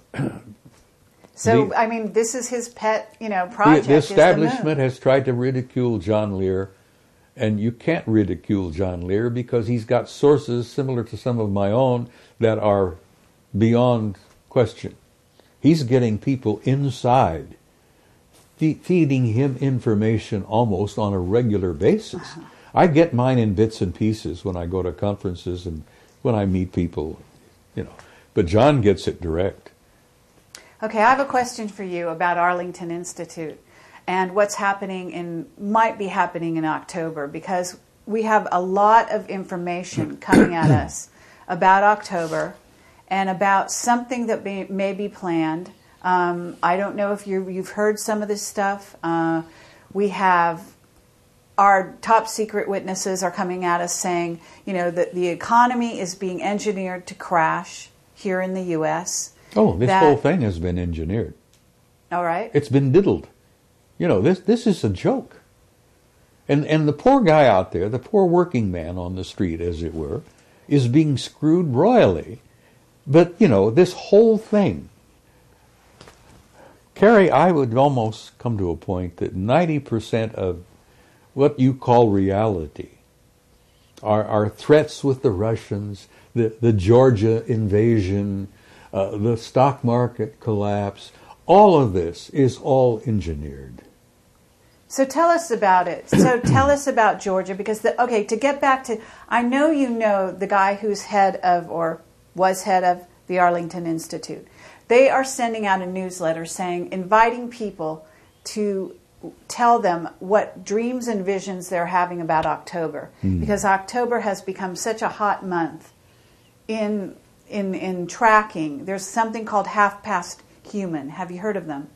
So, The- I mean, this is his pet, you know, project. The, the is the establishment moon. has tried to ridicule John Lear, and you can't ridicule John Lear because he's got sources similar to some of my own that are beyond question. He's getting people inside, fe- feeding him information almost on a regular basis. Uh-huh. I get mine in bits and pieces when I go to conferences and when I meet people, you know. But John gets it direct. Okay, I have a question for you about Arlington Institute and what's happening in, might be happening in October, because we have a lot of information coming at us about October and about something that be, may be planned. Um, I don't know if you, you've heard some of this stuff. Uh, we have our top secret witnesses are coming at us saying, you know, that the economy is being engineered to crash here in the U S Oh, this that, whole thing has been engineered. All right. It's been diddled. You know, this this is a joke. And and the poor guy out there, the poor working man on the street, as it were, is being screwed royally. But, you know, this whole thing, Carrie, I would almost come to a point that ninety percent of what you call reality are, are threats with the Russians, the, the Georgia invasion, uh, the stock market collapse. All of this is all engineered. So tell us about it. So tell us about Georgia, because, the, okay, to get back to, I know you know the guy who's head of, or was head of, the Arlington Institute. They are sending out a newsletter saying, inviting people to tell them what dreams and visions they're having about October, mm. because October has become such a hot month in in in tracking. There's something called Half Past Human. Have you heard of them?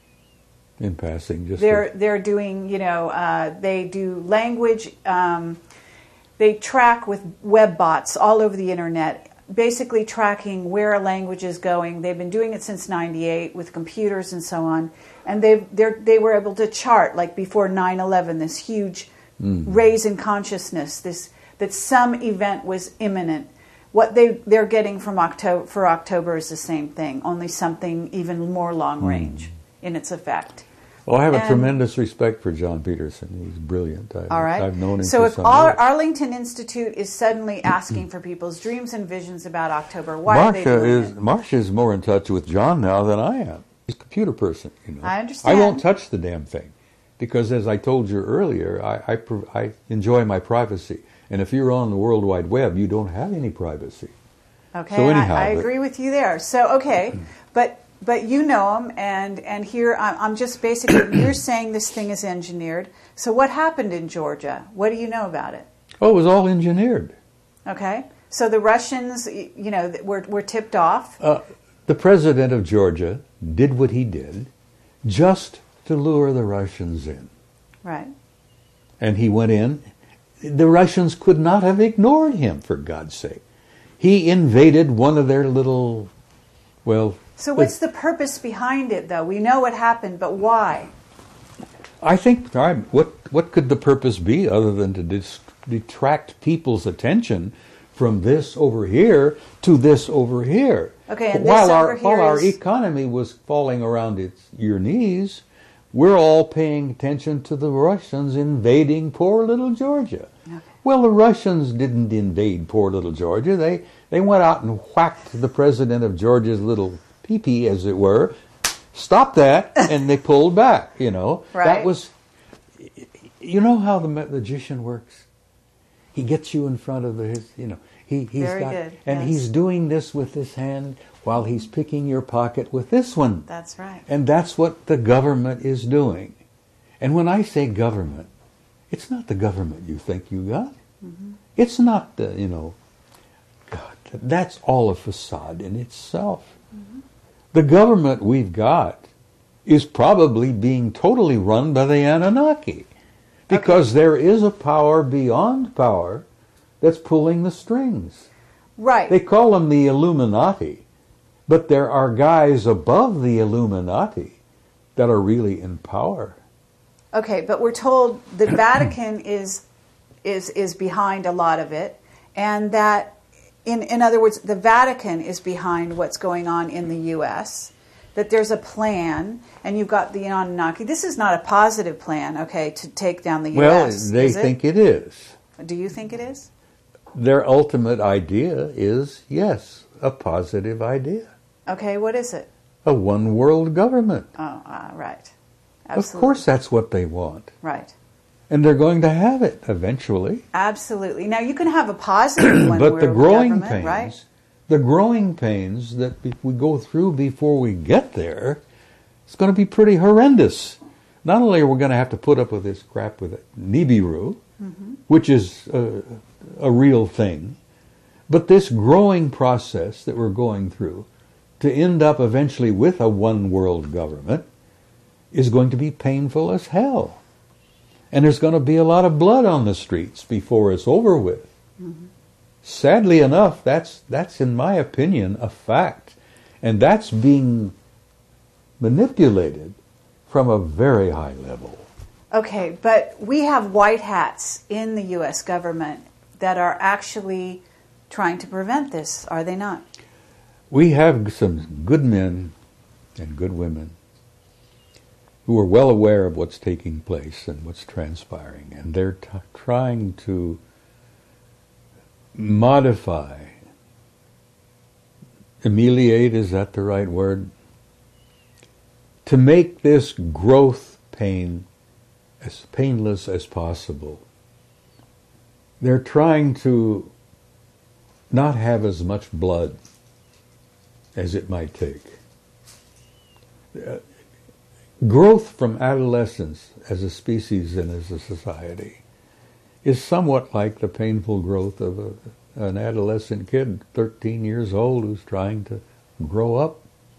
In passing, just they're a... they're doing, you know, uh, they do language. Um, they track with web bots all over the internet, basically tracking where a language is going. They've been doing it since ninety-eight with computers and so on. And they they were able to chart, like before nine eleven, this huge mm. raise in consciousness, this that some event was imminent. What they, they're getting from October for October is the same thing, only something even more long range mm. in its effect. Well, I have and, a tremendous respect for John Peterson. He's brilliant. I've, all right. I've known him so for if some Ar- years. Arlington Institute is suddenly asking for people's dreams and visions about October, why Marcia are they doing is, it? Marcia is more in touch with John now than I am. He's a computer person, you know. I understand. I won't touch the damn thing because, as I told you earlier, I, I, I enjoy my privacy. And if you're on the World Wide Web, you don't have any privacy. Okay, so anyhow, I, I but, agree with you there. So, okay, but but you know him, and, and here I'm, I'm just basically, you're saying this thing is engineered. So what happened in Georgia? What do you know about it? Oh, it was all engineered. Okay, so the Russians, you know, were, were tipped off? Uh, the president of Georgia did what he did just to lure the Russians in. Right. And he went in. The Russians could not have ignored him, for God's sake. He invaded one of their little, well... So what's the purpose behind it, though? We know what happened, but why? I think, all right, what, what could the purpose be other than to dis- detract people's attention from this over here to this over here? Okay, and while this our, over here While our is... economy was falling around its your knees, we're all paying attention to the Russians invading poor little Georgia. Okay. Well, the Russians didn't invade poor little Georgia. They they went out and whacked the president of Georgia's little pee-pee, as it were, stop that, and they pulled back, you know. Right. That was, you know how the magician works? He gets you in front of the, his, you know, he, he's Very got, good, and yes. he's doing this with this hand while he's picking your pocket with this one. That's right. And that's what the government is doing. And when I say government, it's not the government you think you got. Mm-hmm. It's not the, you know, God, that's all a facade in itself. Mm-hmm. The government we've got is probably being totally run by the Anunnaki. Because okay. there is a power beyond power that's pulling the strings. Right. They call them the Illuminati. But there are guys above the Illuminati that are really in power. Okay, but we're told the Vatican is is is behind a lot of it, and that, in in other words, the Vatican is behind what's going on in the U S, that there's a plan, and you've got the Anunnaki. This is not a positive plan, okay, to take down the U S. Well, they is it? think it is. Do you think it is? Their ultimate idea is, yes, a positive idea. Okay, what is it? A one-world government. Oh, uh, right. Absolutely. Of course that's what they want. Right. And they're going to have it eventually. Absolutely. Now, you can have a positive one. But the growing pains, right? the growing pains that we go through before we get there, it's going to be pretty horrendous. Not only are we going to have to put up with this crap with Nibiru, mm-hmm. which is a, a real thing, but this growing process that we're going through to end up eventually with a one-world government is going to be painful as hell. And there's going to be a lot of blood on the streets before it's over with. Mm-hmm. Sadly enough, that's, that's, in my opinion, a fact. And that's being manipulated from a very high level. Okay, but we have white hats in the U S government that are actually trying to prevent this, are they not? We have some good men and good women who are well aware of what's taking place and what's transpiring, and they're t- trying to modify, ameliorate, is that the right word? To make this growth pain as painless as possible. They're trying to not have as much blood as it might take. Uh, growth from adolescence as a species and as a society is somewhat like the painful growth of a, an adolescent kid, thirteen years old, who's trying to grow up.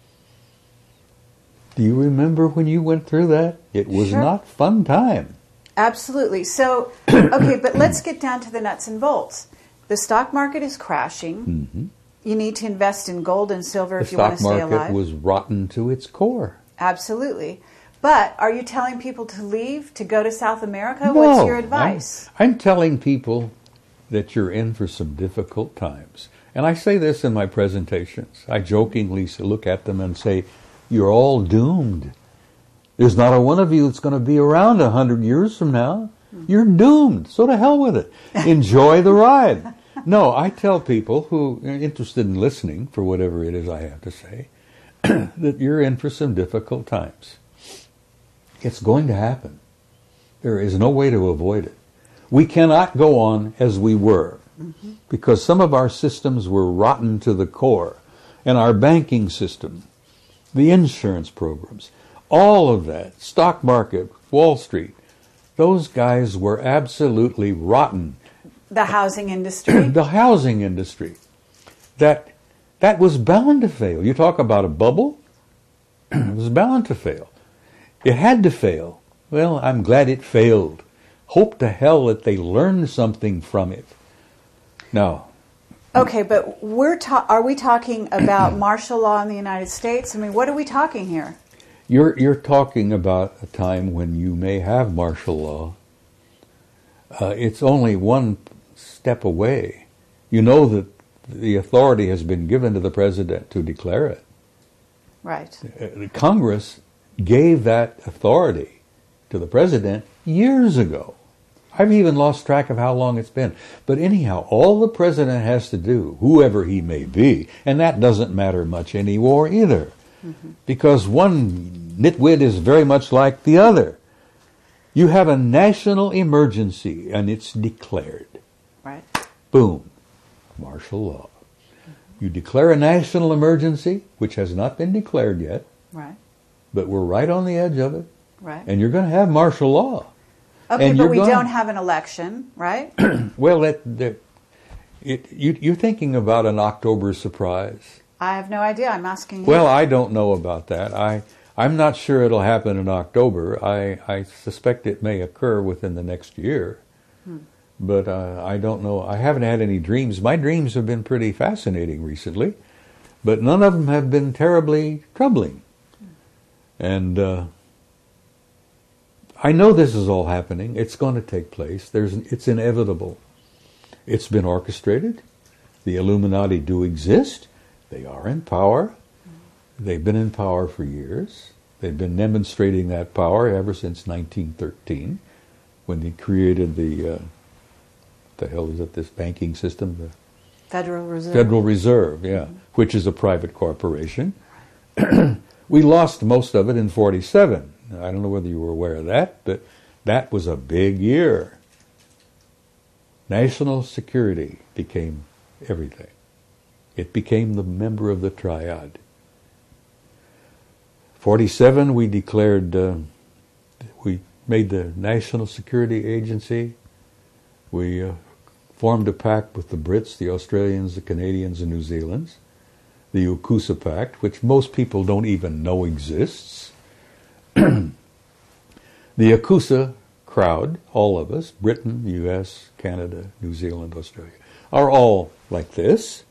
Do you remember when you went through that? It was Sure. not fun time. Absolutely. So, okay, but let's get down to the nuts and bolts. The stock market is crashing. Mm-hmm. You need to invest in gold and silver The if you want stock to stay alive. market was rotten to its core. Absolutely. But are you telling people to leave, to go to South America? No, What's your advice? I'm, I'm telling people that you're in for some difficult times. And I say this in my presentations. I jokingly look at them and say, you're all doomed. There's not a one of you that's going to be around a hundred years from now. You're doomed. So to hell with it. Enjoy the ride. No, I tell people who are interested in listening for whatever it is I have to say, that you're in for some difficult times. It's going to happen. There is no way to avoid it. We cannot go on as we were, mm-hmm. because some of our systems were rotten to the core, and our banking system, the insurance programs, all of that, stock market, Wall Street, those guys were absolutely rotten. The housing industry? The housing industry. That that was bound to fail. You talk about a bubble, it was bound to fail. It had to fail. Well, I'm glad it failed. Hope to hell that they learned something from it. Now, okay, but we're ta- are we talking about martial law in the United States? I mean, what are we talking here? You're you're talking about a time when you may have martial law. Uh, it's only one step away. You know that the authority has been given to the president to declare it. Right. Uh, Congress gave that authority to the president years ago. I've even lost track of how long it's been. But anyhow, all the president has to do, whoever he may be, and that doesn't matter much anymore either, mm-hmm. because one nitwit is very much like the other. You have a national emergency, and it's declared. Right. Boom. Martial law. You declare a national emergency, which has not been declared yet. Right. But we're right on the edge of it. Right. And you're going to have martial law. Okay, and but we gonna, don't have an election, right? Well, that, that it, you, you're thinking about an October surprise. I have no idea. I'm asking you. Well, I don't know about that. I, I'm not sure it'll happen in October. I, I suspect it may occur within the next year. Hmm. But uh, I don't know. I haven't had any dreams. My dreams have been pretty fascinating recently, but none of them have been terribly troubling. And uh, I know this is all happening. It's going to take place. There's, it's inevitable. It's been orchestrated. The Illuminati do exist. They are in power. They've been in power for years. They've been demonstrating that power ever since nineteen thirteen, when they created the, uh, the hell is it, this banking system? The Federal Reserve. Federal Reserve, yeah, mm-hmm. which is a private corporation. We lost most of it in forty-seven. I don't know whether you were aware of that, but that was a big year. National security became everything. It became the member of the triad. forty-seven, we declared, uh, we made the National Security Agency. We uh, formed a pact with the Brits, the Australians, the Canadians, and New Zealanders. The AUKUSA Pact, which most people don't even know exists. The AUKUSA crowd, all of us, Britain, U S, Canada, New Zealand, Australia, are all like this.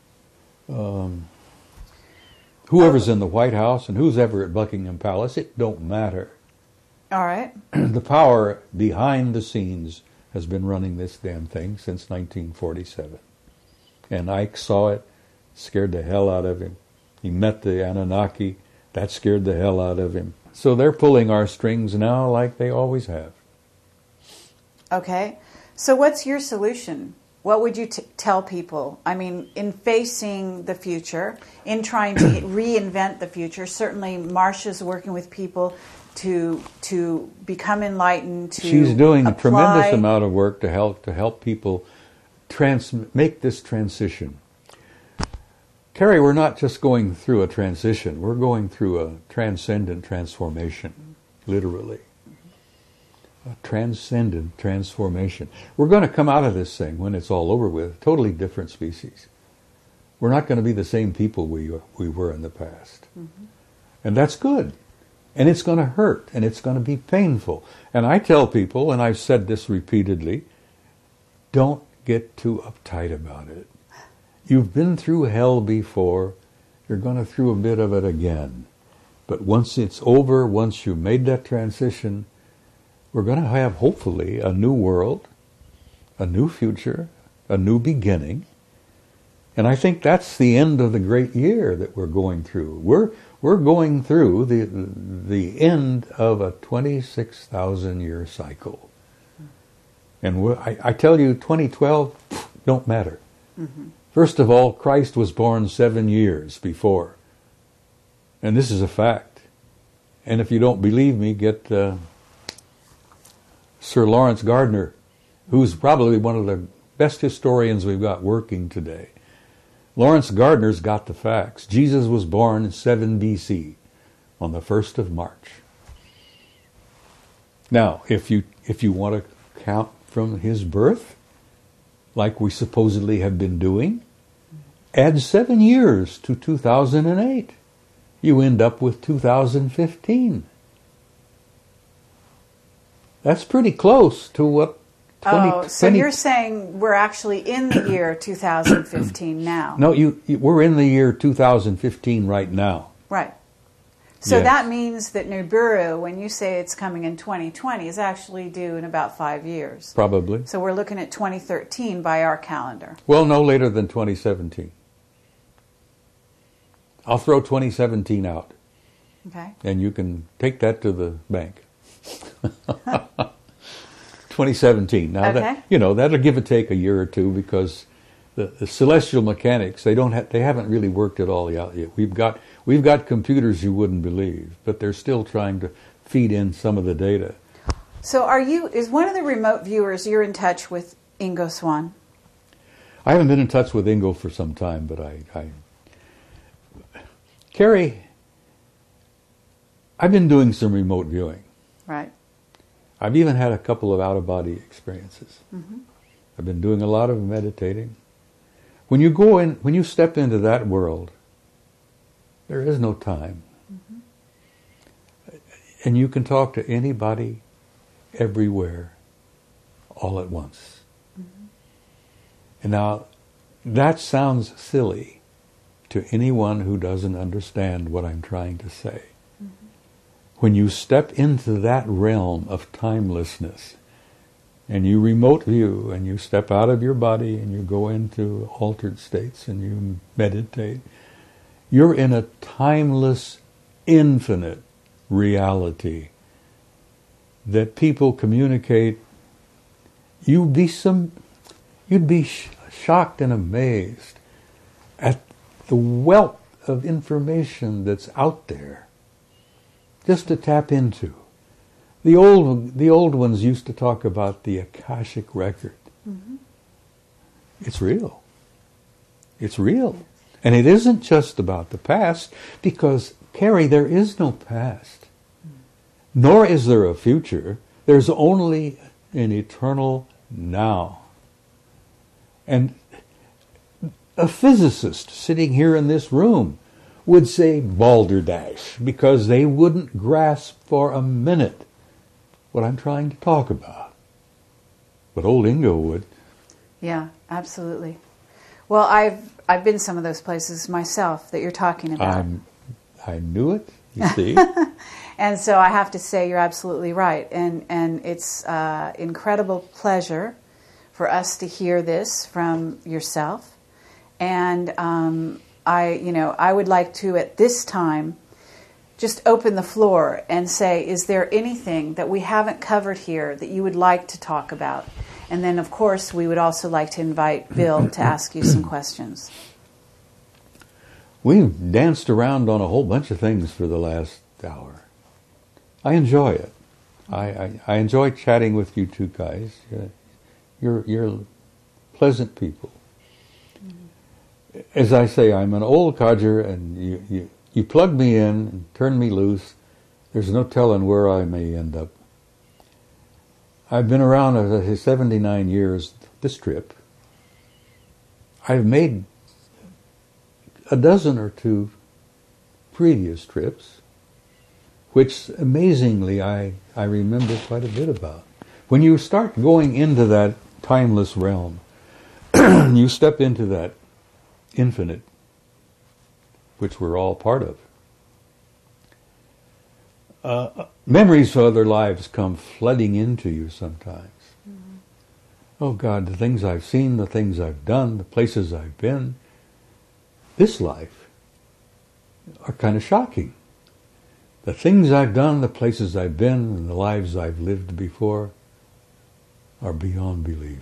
Um, whoever's in the White House and who's ever at Buckingham Palace, it don't matter. All right. The power behind the scenes has been running this damn thing since nineteen forty-seven. And Ike saw it, scared the hell out of him. He met the Anunnaki, that scared the hell out of him. So they're pulling our strings now like they always have. Okay. So what's your solution? What would you t- tell people? I mean, in facing the future, in trying to reinvent the future, certainly Marsha's working with people to to become enlightened, to She's doing apply. a tremendous amount of work to help to help people trans- make this transition. Carrie, we're not just going through a transition. We're going through a transcendent transformation, literally. A transcendent transformation. We're going to come out of this thing when it's all over with, totally different species. We're not going to be the same people we we were in the past. Mm-hmm. And that's good. And it's going to hurt, and it's going to be painful. And I tell people, and I've said this repeatedly, don't get too uptight about it. You've been through hell before. You're going to through a bit of it again. But once it's over, once you've made that transition, we're going to have, hopefully, a new world, a new future, a new beginning. And I think that's the end of the great year that we're going through. We're we're going through the the end of a twenty-six thousand year cycle. And we're, I, I tell you, twenty twelve don't matter. Mm-hmm. First of all, Christ was born seven years before. And this is a fact. And if you don't believe me, get uh, Sir Lawrence Gardner, who's probably one of the best historians we've got working today. Lawrence Gardner's got the facts. Jesus was born in seven B C on the first of March. Now, if you if you want to count from his birth, like we supposedly have been doing, add seven years to two thousand eight. You end up with two thousand fifteen. That's pretty close to what twenty, oh, so twenty you're saying we're actually in the year two thousand fifteen now? No, you, you we're in the year two thousand fifteen right now. Right. So Yes. that means that Nibiru, when you say it's coming in twenty twenty, is actually due in about five years. Probably. So we're looking at twenty thirteen by our calendar. Well, no later than twenty seventeen. I'll throw twenty seventeen out. Okay. And you can take that to the bank. twenty seventeen. Now, Okay. that, you know, that'll give or take a year or two because the, the celestial mechanics, they don't have, they haven't really worked it all out yet. We've got we've got computers you wouldn't believe, but they're still trying to feed in some of the data. So are you, is one of the remote viewers, you're in touch with Ingo Swann? I haven't been in touch with Ingo for some time, but I, I Carrie, I've been doing some remote viewing. Right. I've even had a couple of out-of-body experiences. Mm-hmm. I've been doing a lot of meditating. When you go in, when you step into that world, there is no time. Mm-hmm. And you can talk to anybody, everywhere, all at once. Mm-hmm. And now, that sounds silly to anyone who doesn't understand what I'm trying to say. Mm-hmm. When you step into that realm of timelessness, and you remote view, and you step out of your body, and you go into altered states, and you meditate, you're in a timeless, infinite reality that people communicate. You'd be some, you'd be sh- shocked and amazed at the wealth of information that's out there, just to tap into. The old, the old ones used to talk about the Akashic record. Mm-hmm. It's real. It's real. And it isn't just about the past, because, Carrie, there is no past. Mm-hmm. Nor is there a future. There's only an eternal now. And a physicist sitting here in this room would say balderdash, because they wouldn't grasp for a minute what I'm trying to talk about. But old Ingo would. Yeah, absolutely. Well, I've I've been some of those places myself that you're talking about. I'm, I knew it, you see. And so I have to say you're absolutely right. And, and it's uh, incredible pleasure for us to hear this from yourself. And um, I, you know, I would like to, at this time, just open the floor and say, is there anything that we haven't covered here that you would like to talk about? And then, of course, we would also like to invite Bill to ask you some questions. We've danced around on a whole bunch of things for the last hour. I enjoy it. I, I, I enjoy chatting with you two guys. You're, you're pleasant people. As I say, I'm an old codger, and you, you, you plug me in and turn me loose. There's no telling where I may end up. I've been around uh, seventy-nine years this trip. I've made a dozen or two previous trips, which amazingly I, I remember quite a bit about. When you start going into that timeless realm, you step into that infinite, which we're all part of. Uh, memories of other lives come flooding into you sometimes. Mm-hmm. Oh God, the things I've seen, the things I've done, the places I've been, this life are kind of shocking. The things I've done, the places I've been, and the lives I've lived before are beyond belief.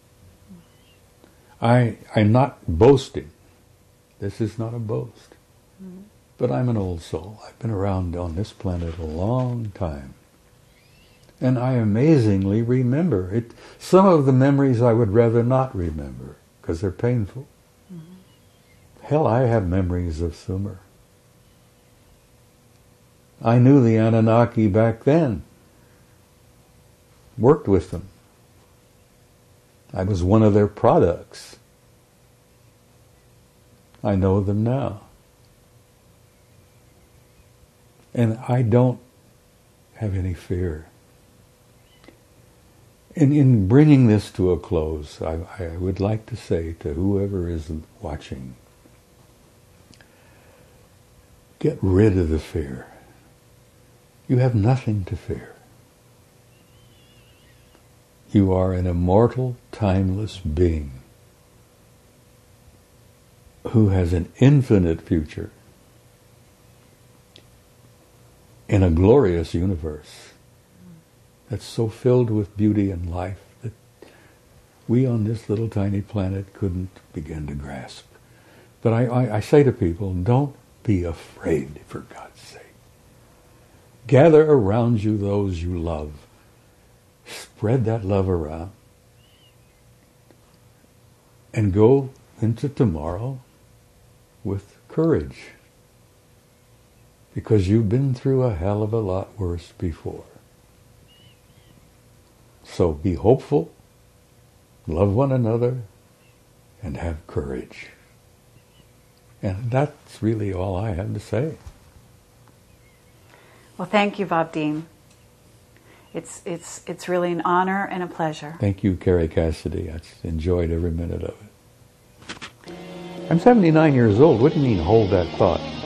I, I'm not boasting. This is not a boast. Mm-hmm. But I'm an old soul. I've been around on this planet a long time. And I amazingly remember it. Some of the memories I would rather not remember because they're painful. Mm-hmm. Hell, I have memories of Sumer. I knew the Anunnaki back then. Worked with them. I was one of their products. I know them now. And I don't have any fear. In, in bringing this to a close, I, I would like to say to whoever is watching, get rid of the fear. You have nothing to fear. You are an immortal, timeless being who has an infinite future in a glorious universe. that's so filled with beauty and life that we on this little tiny planet couldn't begin to grasp. But I, I, I say to people, don't be afraid, for God's sake. Gather around you those you love. Spread that love around. And go into tomorrow with courage. Because you've been through a hell of a lot worse before. So be hopeful, love one another, and have courage. And that's really all I have to say. Well, thank you, Bob Dean. It's it's it's really an honor and a pleasure. Thank you, Carrie Cassidy. I enjoyed every minute of it. I'm seventy-nine years old. What do you mean, hold that thought?